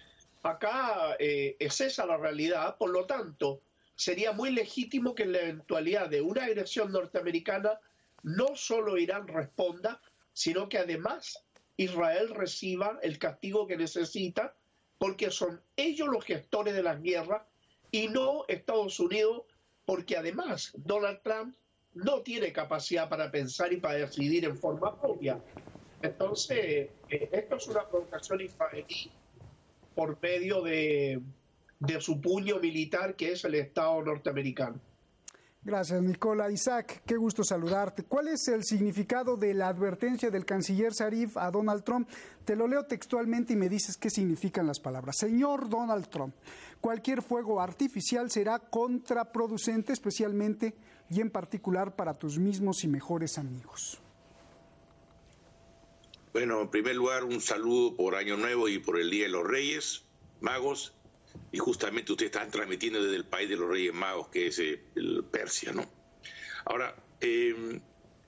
Acá eh, es esa la realidad, por lo tanto, sería muy legítimo que en la eventualidad de una agresión norteamericana no solo Irán responda, sino que además Israel reciba el castigo que necesita, porque son ellos los gestores de las guerras y no Estados Unidos, porque además Donald Trump no tiene capacidad para pensar y para decidir en forma propia. Entonces, eh, esto es una provocación israelí por medio de... de su puño militar, que es el Estado norteamericano. Gracias, Nicola. Isaac, qué gusto saludarte. ¿Cuál es el significado de la advertencia del canciller Zarif a Donald Trump? Te lo leo textualmente y me dices qué significan las palabras. Señor Donald Trump, cualquier fuego artificial será contraproducente, especialmente y en particular para tus mismos y mejores amigos. Bueno, en primer lugar, un saludo por Año Nuevo y por el Día de los Reyes Magos. Y justamente ustedes están transmitiendo desde el país de los Reyes Magos, que es eh, el Persia, ¿no? Ahora, eh,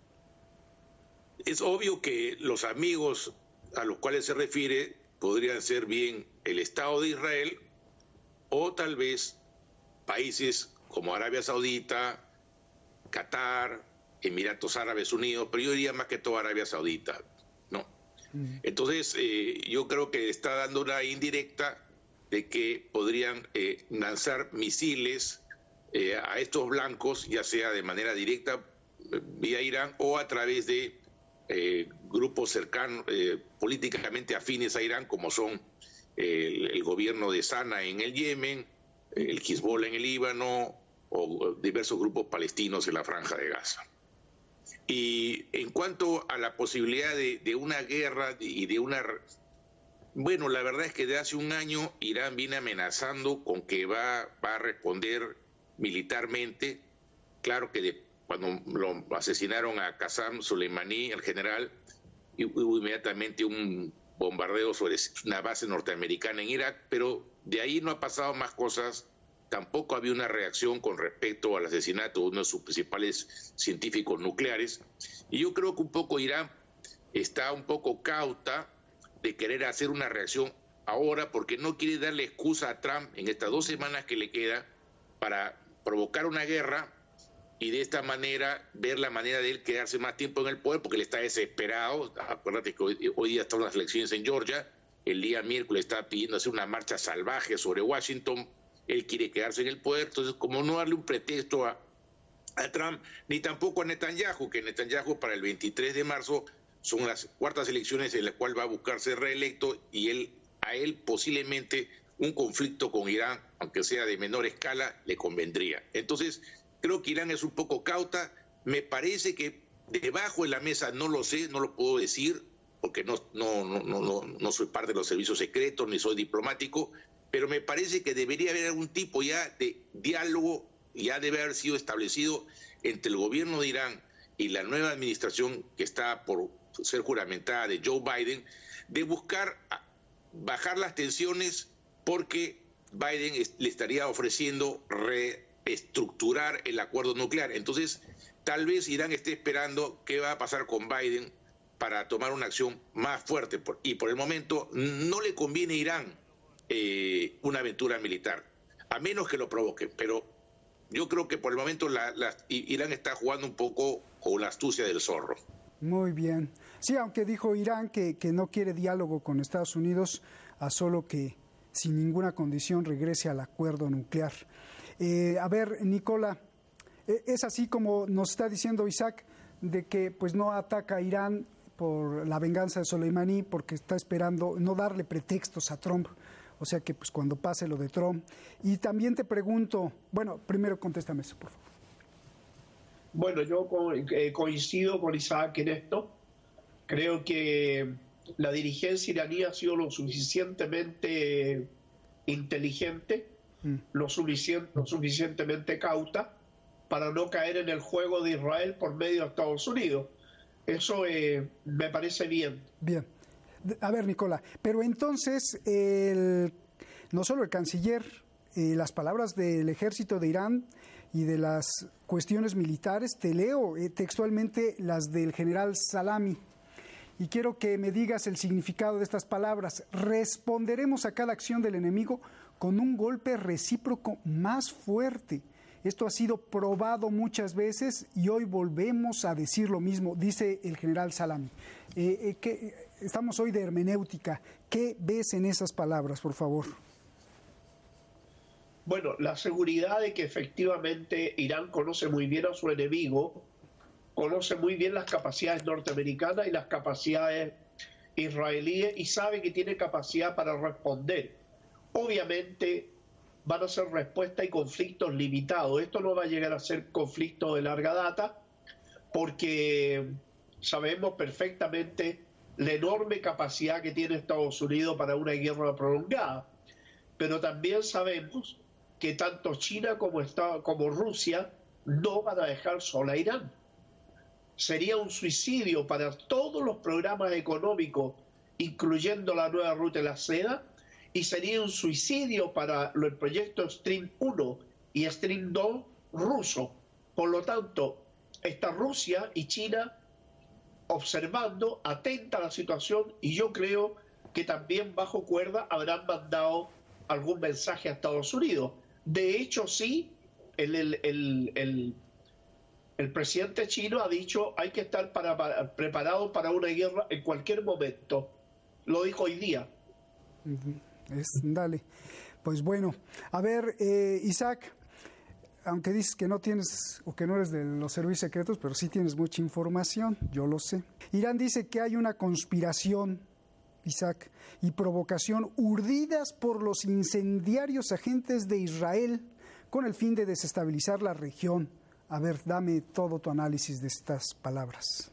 es obvio que los amigos a los cuales se refiere podrían ser bien el Estado de Israel o tal vez países como Arabia Saudita, Qatar, Emiratos Árabes Unidos, pero yo diría más que todo Arabia Saudita, ¿no? Mm. Entonces, eh, yo creo que está dando una indirecta de que podrían eh, lanzar misiles eh, a estos blancos, ya sea de manera directa eh, vía Irán o a través de eh, grupos cercanos, eh, políticamente afines a Irán, como son eh, el, el gobierno de Sana en el Yemen, el Hezbollah en el Líbano o diversos grupos palestinos en la Franja de Gaza. Y en cuanto a la posibilidad de, de una guerra y de una... Bueno, la verdad es que de hace un año Irán viene amenazando con que va, va a responder militarmente. Claro que de, cuando lo asesinaron a Qasem Soleimani, el general, hubo inmediatamente un bombardeo sobre una base norteamericana en Irak, pero de ahí no ha pasado más cosas. Tampoco había una reacción con respecto al asesinato de uno de sus principales científicos nucleares. Y yo creo que un poco Irán está un poco cauta de querer hacer una reacción ahora porque no quiere darle excusa a Trump en estas dos semanas que le queda para provocar una guerra y de esta manera ver la manera de él quedarse más tiempo en el poder porque él está desesperado. Acuérdate que hoy, hoy día están las elecciones en Georgia, el día miércoles está pidiendo hacer una marcha salvaje sobre Washington, él quiere quedarse en el poder, entonces como no darle un pretexto a, a Trump, ni tampoco a Netanyahu, que Netanyahu para el veintitrés de marzo son las cuartas elecciones en las cuales va a buscar ser reelecto y él, a él posiblemente un conflicto con Irán, aunque sea de menor escala, le convendría. Entonces, creo que Irán es un poco cauta. Me parece que debajo de la mesa, no lo sé, no lo puedo decir, porque no, no, no, no, no soy parte de los servicios secretos, ni soy diplomático, pero me parece que debería haber algún tipo ya de diálogo, ya debe haber sido establecido entre el gobierno de Irán y la nueva administración que está por ser juramentada de Joe Biden, de buscar bajar las tensiones, porque Biden le estaría ofreciendo reestructurar el acuerdo nuclear. Entonces, tal vez Irán esté esperando qué va a pasar con Biden para tomar una acción más fuerte. Y por el momento no le conviene a Irán eh, una aventura militar, a menos que lo provoque. Pero yo creo que por el momento la, la, Irán está jugando un poco con la astucia del zorro. Muy bien. Sí, aunque dijo Irán que, que no quiere diálogo con Estados Unidos, a solo que sin ninguna condición regrese al acuerdo nuclear. Eh, a ver, Nicola, es así como nos está diciendo Isaac, de que pues no ataca a Irán por la venganza de Soleimani, porque está esperando no darle pretextos a Trump, o sea que pues cuando pase lo de Trump. Y también te pregunto, bueno, primero contéstame eso, por favor. Bueno, yo co eh, coincido con Isaac en esto. Creo que la dirigencia iraní ha sido lo suficientemente inteligente, mm. lo, suficien lo suficientemente cauta para no caer en el juego de Israel por medio de Estados Unidos. Eso eh, me parece bien. Bien. A ver, Nicola, pero entonces, el, no solo el canciller, eh, las palabras del ejército de Irán y de las cuestiones militares, te leo eh, textualmente las del general Salami, y quiero que me digas el significado de estas palabras. Responderemos a cada acción del enemigo con un golpe recíproco más fuerte. Esto ha sido probado muchas veces y hoy volvemos a decir lo mismo, dice el general Salami. Eh, eh, que, estamos hoy de hermenéutica. ¿Qué ves en esas palabras, por favor? Bueno, la seguridad de que efectivamente Irán conoce muy bien a su enemigo, conoce muy bien las capacidades norteamericanas y las capacidades israelíes y sabe que tiene capacidad para responder. Obviamente van a ser respuestas y conflictos limitados. Esto no va a llegar a ser conflicto de larga data porque sabemos perfectamente la enorme capacidad que tiene Estados Unidos para una guerra prolongada. Pero también sabemos que tanto China como, Estados, como Rusia no van a dejar sola a Irán. Sería un suicidio para todos los programas económicos, incluyendo la nueva ruta de la seda, y sería un suicidio para el proyecto Stream uno y Stream dos ruso. Por lo tanto, está Rusia y China observando, atenta a la situación, y yo creo que también bajo cuerda habrán mandado algún mensaje a Estados Unidos. De hecho, sí, el, el, el, el, el presidente chino ha dicho hay que estar para, para, preparado para una guerra en cualquier momento. Lo dijo hoy día. Es, dale. Pues bueno, a ver, eh, Isaac, aunque dices que no tienes o que no eres de los servicios secretos, pero sí tienes mucha información, yo lo sé. Irán dice que hay una conspiración, Isaac, y provocación urdidas por los incendiarios agentes de Israel con el fin de desestabilizar la región. A ver, dame todo tu análisis de estas palabras.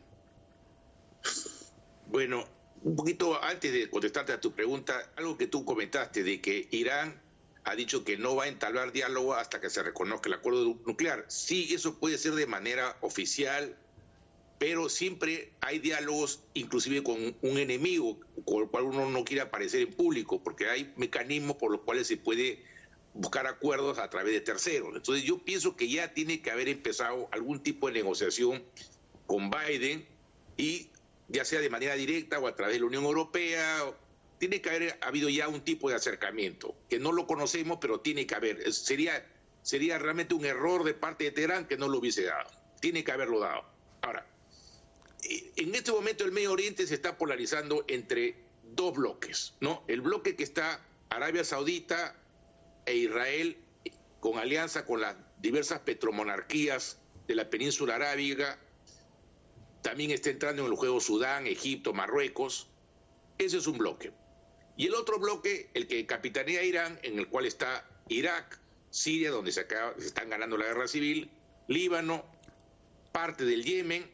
Bueno, un poquito antes de contestarte a tu pregunta, algo que tú comentaste de que Irán ha dicho que no va a entablar diálogo hasta que se reconozca el acuerdo nuclear. Sí, eso puede ser de manera oficial, pero siempre hay diálogos inclusive con un enemigo con el cual uno no quiere aparecer en público, porque hay mecanismos por los cuales se puede buscar acuerdos a través de terceros. Entonces yo pienso que ya tiene que haber empezado algún tipo de negociación con Biden, y ya sea de manera directa o a través de la Unión Europea, tiene que haber habido ya un tipo de acercamiento, que no lo conocemos, pero tiene que haber. Sería, sería realmente un error de parte de Teherán que no lo hubiese dado. Tiene que haberlo dado. Ahora, en este momento el Medio Oriente se está polarizando entre dos bloques, ¿no? El bloque que está Arabia Saudita e Israel, con alianza con las diversas petromonarquías de la península arábiga. También está entrando en el juego Sudán, Egipto, Marruecos. Ese es un bloque. Y el otro bloque, el que capitanea Irán, en el cual está Irak, Siria, donde se, acaba, se están ganando la guerra civil, Líbano, parte del Yemen,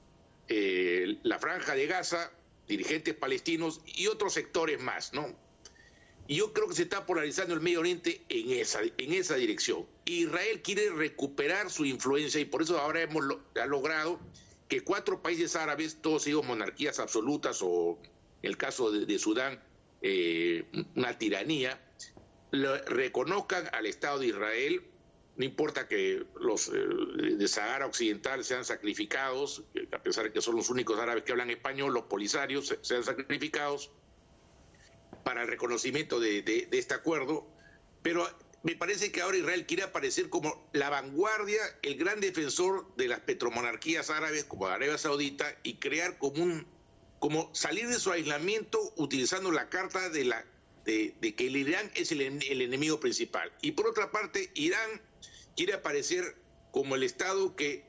eh, la Franja de Gaza, dirigentes palestinos y otros sectores más, ¿no? Y yo creo que se está polarizando el Medio Oriente en esa, en esa dirección. Israel quiere recuperar su influencia y por eso ahora hemos lo, ha logrado que cuatro países árabes, todos ellos monarquías absolutas o en el caso de, de Sudán, eh, una tiranía, lo, reconozcan al Estado de Israel. No importa que los eh, de Sahara Occidental sean sacrificados, a pesar de que son los únicos árabes que hablan español, los polisarios sean sacrificados para el reconocimiento de, de, de este acuerdo, pero me parece que ahora Israel quiere aparecer como la vanguardia, el gran defensor de las petromonarquías árabes como Arabia Saudita y crear como un, como salir de su aislamiento utilizando la carta de, la, de, de que el Irán es el, el enemigo principal. Y por otra parte, Irán quiere aparecer como el Estado que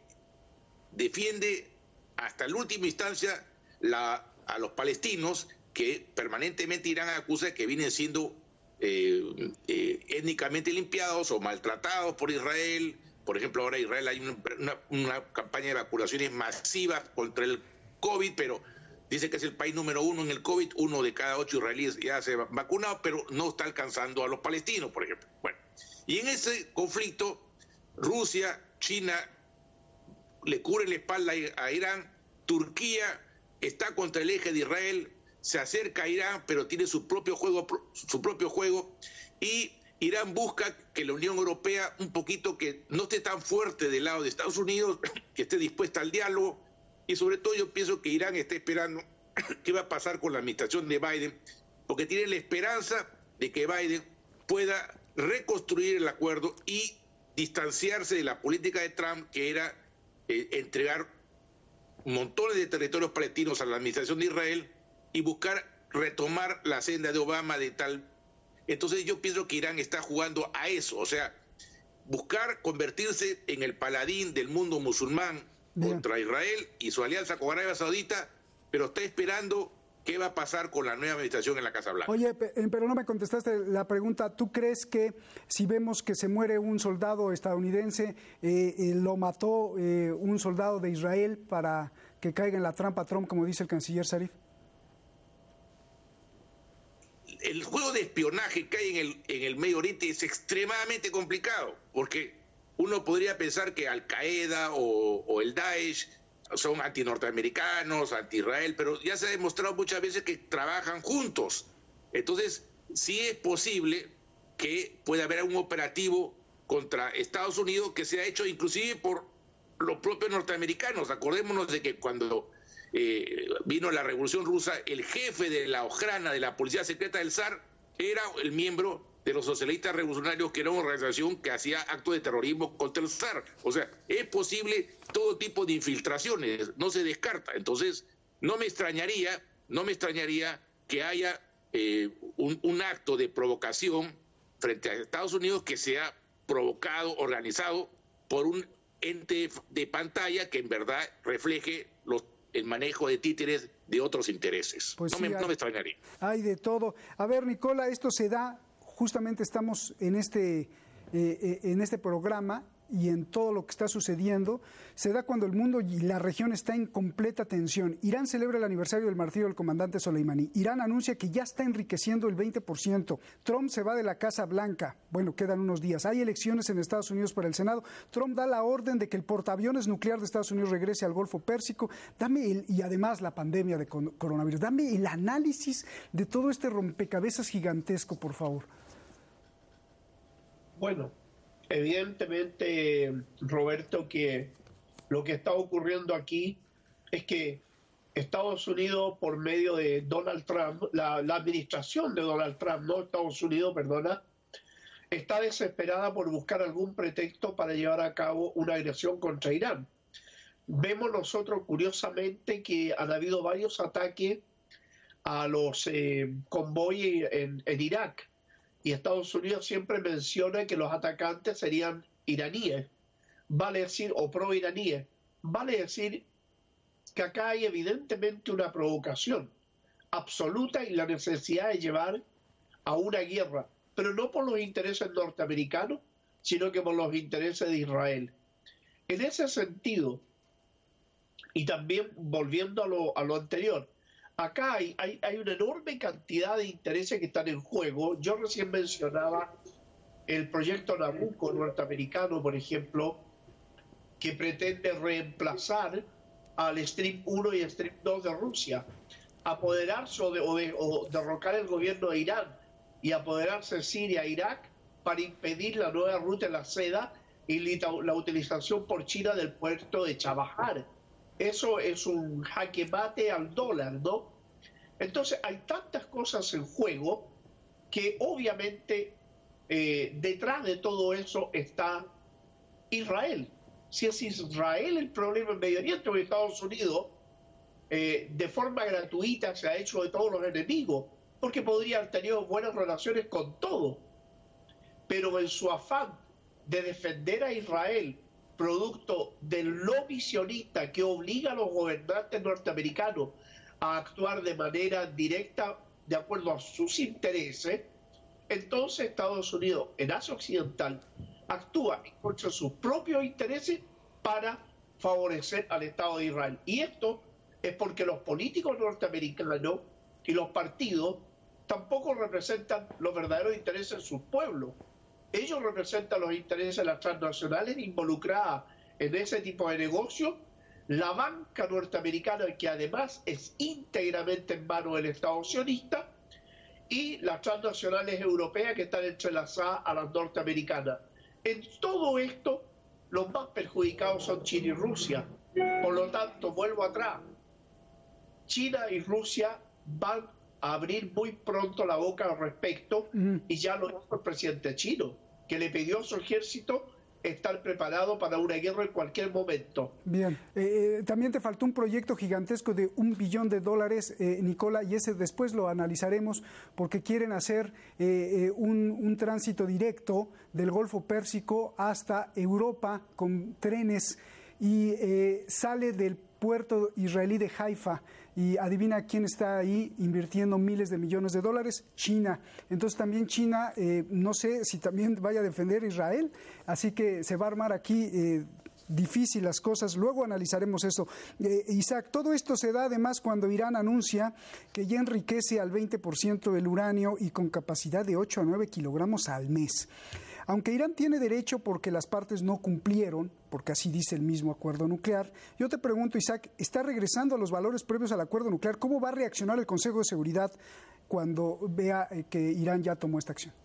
defiende hasta la última instancia la, a los palestinos, que permanentemente Irán acusa de que vienen siendo eh, eh, étnicamente limpiados o maltratados por Israel. Por ejemplo, ahora en Israel hay una, una, una campaña de vacunaciones masivas contra el COVID, pero dice que es el país número uno en el COVID, uno de cada ocho israelíes ya se ha vacunado, pero no está alcanzando a los palestinos, por ejemplo. Bueno, y en ese conflicto, Rusia, China le cubren la espalda a Irán, Turquía está contra el eje de Israel, se acerca a Irán, pero tiene su propio juego, su propio juego, y Irán busca que la Unión Europea un poquito que no esté tan fuerte del lado de Estados Unidos, que esté dispuesta al diálogo, y sobre todo yo pienso que Irán está esperando qué va a pasar con la administración de Biden, porque tiene la esperanza de que Biden pueda reconstruir el acuerdo y distanciarse de la política de Trump, que era eh, entregar montones de territorios palestinos a la administración de Israel y buscar retomar la senda de Obama de tal. Entonces yo pienso que Irán está jugando a eso, o sea, buscar convertirse en el paladín del mundo musulmán Bien. contra Israel y su alianza con Arabia Saudita, pero está esperando qué va a pasar con la nueva administración en la Casa Blanca. Oye, pero no me contestaste la pregunta. ¿Tú crees que si vemos que se muere un soldado estadounidense, eh, eh, lo mató eh, un soldado de Israel para que caiga en la trampa Trump, como dice el canciller Zarif? El juego de espionaje que hay en el, en el Medio Oriente es extremadamente complicado, porque uno podría pensar que Al Qaeda o, o el Daesh son anti-norteamericanos, anti-Israel, pero ya se ha demostrado muchas veces que trabajan juntos. Entonces, sí es posible que pueda haber un operativo contra Estados Unidos que se ha hecho inclusive por los propios norteamericanos. Acordémonos de que cuando eh, vino la Revolución Rusa, el jefe de la Ojrana, de la Policía Secreta del zar, era el miembro de los socialistas revolucionarios, que era una organización que hacía actos de terrorismo contra el zar. O sea, es posible todo tipo de infiltraciones, no se descarta. Entonces, no me extrañaría, no me extrañaría que haya eh, un, un acto de provocación frente a Estados Unidos que sea provocado, organizado por un ente de pantalla que en verdad refleje los, el manejo de títeres de otros intereses. Pues no, sí, me, hay, no me extrañaría. Hay de todo. A ver, Nicola, esto se da, justamente estamos en este, eh, en este programa y en todo lo que está sucediendo, se da cuando el mundo y la región está en completa tensión. Irán celebra el aniversario del martirio del comandante Soleimani. Irán anuncia que ya está enriqueciendo el veinte por ciento. Trump se va de la Casa Blanca. Bueno, quedan unos días. Hay elecciones en Estados Unidos para el Senado. Trump da la orden de que el portaaviones nuclear de Estados Unidos regrese al Golfo Pérsico. Dame el, y además la pandemia de coronavirus. Dame el análisis de todo este rompecabezas gigantesco, por favor. Bueno, evidentemente, Roberto, que lo que está ocurriendo aquí es que Estados Unidos, por medio de Donald Trump, la, la administración de Donald Trump, no Estados Unidos, perdona, está desesperada por buscar algún pretexto para llevar a cabo una agresión contra Irán. Vemos nosotros, curiosamente, que han habido varios ataques a los eh, convoyes en, en Irak. Y Estados Unidos siempre menciona que los atacantes serían iraníes, vale decir, o pro-iraníes. Vale decir que acá hay evidentemente una provocación absoluta y la necesidad de llevar a una guerra, pero no por los intereses norteamericanos, sino que por los intereses de Israel. En ese sentido, y también volviendo a lo, a lo anterior, acá hay, hay, hay una enorme cantidad de intereses que están en juego. Yo recién mencionaba el proyecto Nabucco norteamericano, por ejemplo, que pretende reemplazar al Stream uno y Stream dos de Rusia, apoderarse o, de, o, de, o derrocar el gobierno de Irán y apoderarse de Siria e Irak para impedir la nueva ruta de la seda y la utilización por China del puerto de Chabahar. Eso es un jaque mate al dólar, ¿no? Entonces hay tantas cosas en juego que obviamente eh, detrás de todo eso está Israel. Si es Israel el problema en Medio Oriente o Estados Unidos, eh, de forma gratuita se ha hecho de todos los enemigos, porque podría haber tenido buenas relaciones con todo. Pero en su afán de defender a Israel, producto del lobby sionista que obliga a los gobernantes norteamericanos a actuar de manera directa de acuerdo a sus intereses, entonces Estados Unidos en Asia Occidental actúa en contra de sus propios intereses para favorecer al Estado de Israel. Y esto es porque los políticos norteamericanos y los partidos tampoco representan los verdaderos intereses de sus pueblos. Ellos representan los intereses de las transnacionales involucradas en ese tipo de negocio, la banca norteamericana, que además es íntegramente en manos del Estado sionista, y las transnacionales europeas que están entrelazadas a las norteamericanas. En todo esto, los más perjudicados son China y Rusia. Por lo tanto, vuelvo atrás. China y Rusia van a abrir muy pronto la boca al respecto, uh-huh. y ya lo dijo el presidente chino, que le pidió a su ejército estar preparado para una guerra en cualquier momento. Bien, eh, también te faltó un proyecto gigantesco de un billón de dólares, eh, Nicola, y ese después lo analizaremos porque quieren hacer eh, eh, un, un tránsito directo del Golfo Pérsico hasta Europa con trenes y eh, sale del puerto israelí de Haifa. Y adivina quién está ahí invirtiendo miles de millones de dólares, China. Entonces también China, eh, no sé si también vaya a defender a Israel, así que se va a armar aquí eh, difícil las cosas. Luego analizaremos eso. Eh, Isaac, todo esto se da además cuando Irán anuncia que ya enriquece al veinte por ciento del uranio y con capacidad de ocho a nueve kilogramos al mes. Aunque Irán tiene derecho porque las partes no cumplieron, porque así dice el mismo acuerdo nuclear, yo te pregunto, Isaac, ¿está regresando a los valores previos al acuerdo nuclear? ¿Cómo va a reaccionar el Consejo de Seguridad cuando vea que Irán ya tomó esta acción?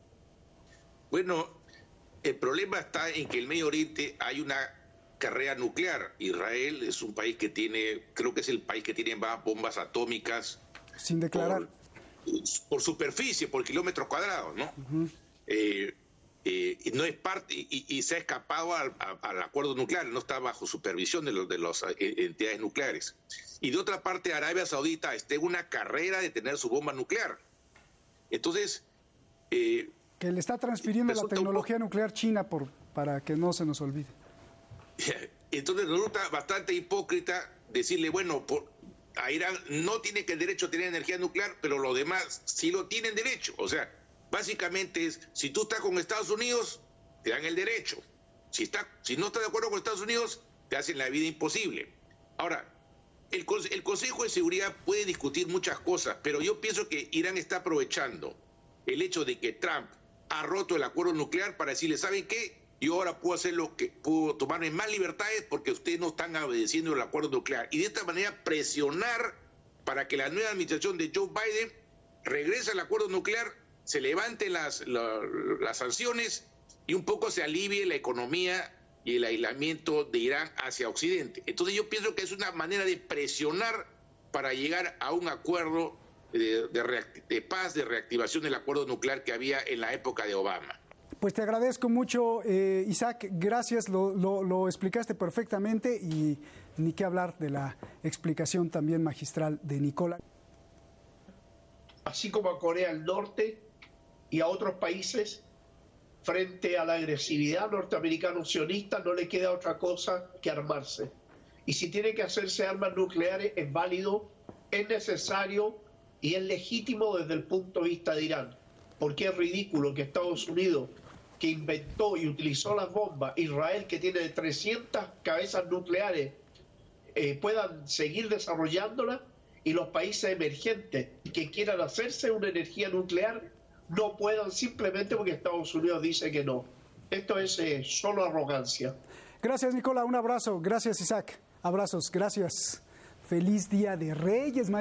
Bueno, el problema está en que en el Medio Oriente hay una carrera nuclear. Israel es un país que tiene, creo que es el país que tiene más bombas atómicas. Sin declarar. Por, por superficie, por kilómetros cuadrados, ¿no? Uh-huh. eh, Eh, no es parte y, y se ha escapado al, al acuerdo nuclear, no está bajo supervisión de las de los, eh, entidades nucleares. Y de otra parte, Arabia Saudita está en una carrera de tener su bomba nuclear. Entonces... Eh, que le está transfiriendo la tecnología poco... nuclear china por, para que no se nos olvide. Entonces resulta bastante hipócrita decirle, bueno, por, a Irán no tiene que el derecho a tener energía nuclear, pero los demás sí lo tienen derecho. O sea, básicamente es, si tú estás con Estados Unidos, te dan el derecho. Si, está, si no estás de acuerdo con Estados Unidos, te hacen la vida imposible. Ahora, el, el Consejo de Seguridad puede discutir muchas cosas, pero yo pienso que Irán está aprovechando el hecho de que Trump ha roto el acuerdo nuclear para decirle, ¿saben qué? Yo ahora puedo hacer lo que, puedo tomarme más libertades porque ustedes no están obedeciendo el acuerdo nuclear. Y de esta manera presionar para que la nueva administración de Joe Biden regrese al acuerdo nuclear, se levanten las, la, las sanciones y un poco se alivie la economía y el aislamiento de Irán hacia Occidente. Entonces yo pienso que es una manera de presionar para llegar a un acuerdo de, de, de paz, de reactivación del acuerdo nuclear que había en la época de Obama. Pues te agradezco mucho, eh, Isaac, gracias, lo, lo, lo explicaste perfectamente y ni qué hablar de la explicación también magistral de Nicola. Así como a Corea del Norte y a otros países, frente a la agresividad norteamericano-sionista, no le queda otra cosa que armarse. Y si tiene que hacerse armas nucleares, es válido, es necesario y es legítimo desde el punto de vista de Irán. Porque es ridículo que Estados Unidos, que inventó y utilizó las bombas, Israel, que tiene trescientas cabezas nucleares, eh, puedan seguir desarrollándolas, y los países emergentes que quieran hacerse una energía nuclear no puedan, simplemente porque Estados Unidos dice que no. Esto es eh, solo arrogancia. Gracias, Nicola. Un abrazo. Gracias, Isaac. Abrazos. Gracias. Feliz Día de Reyes.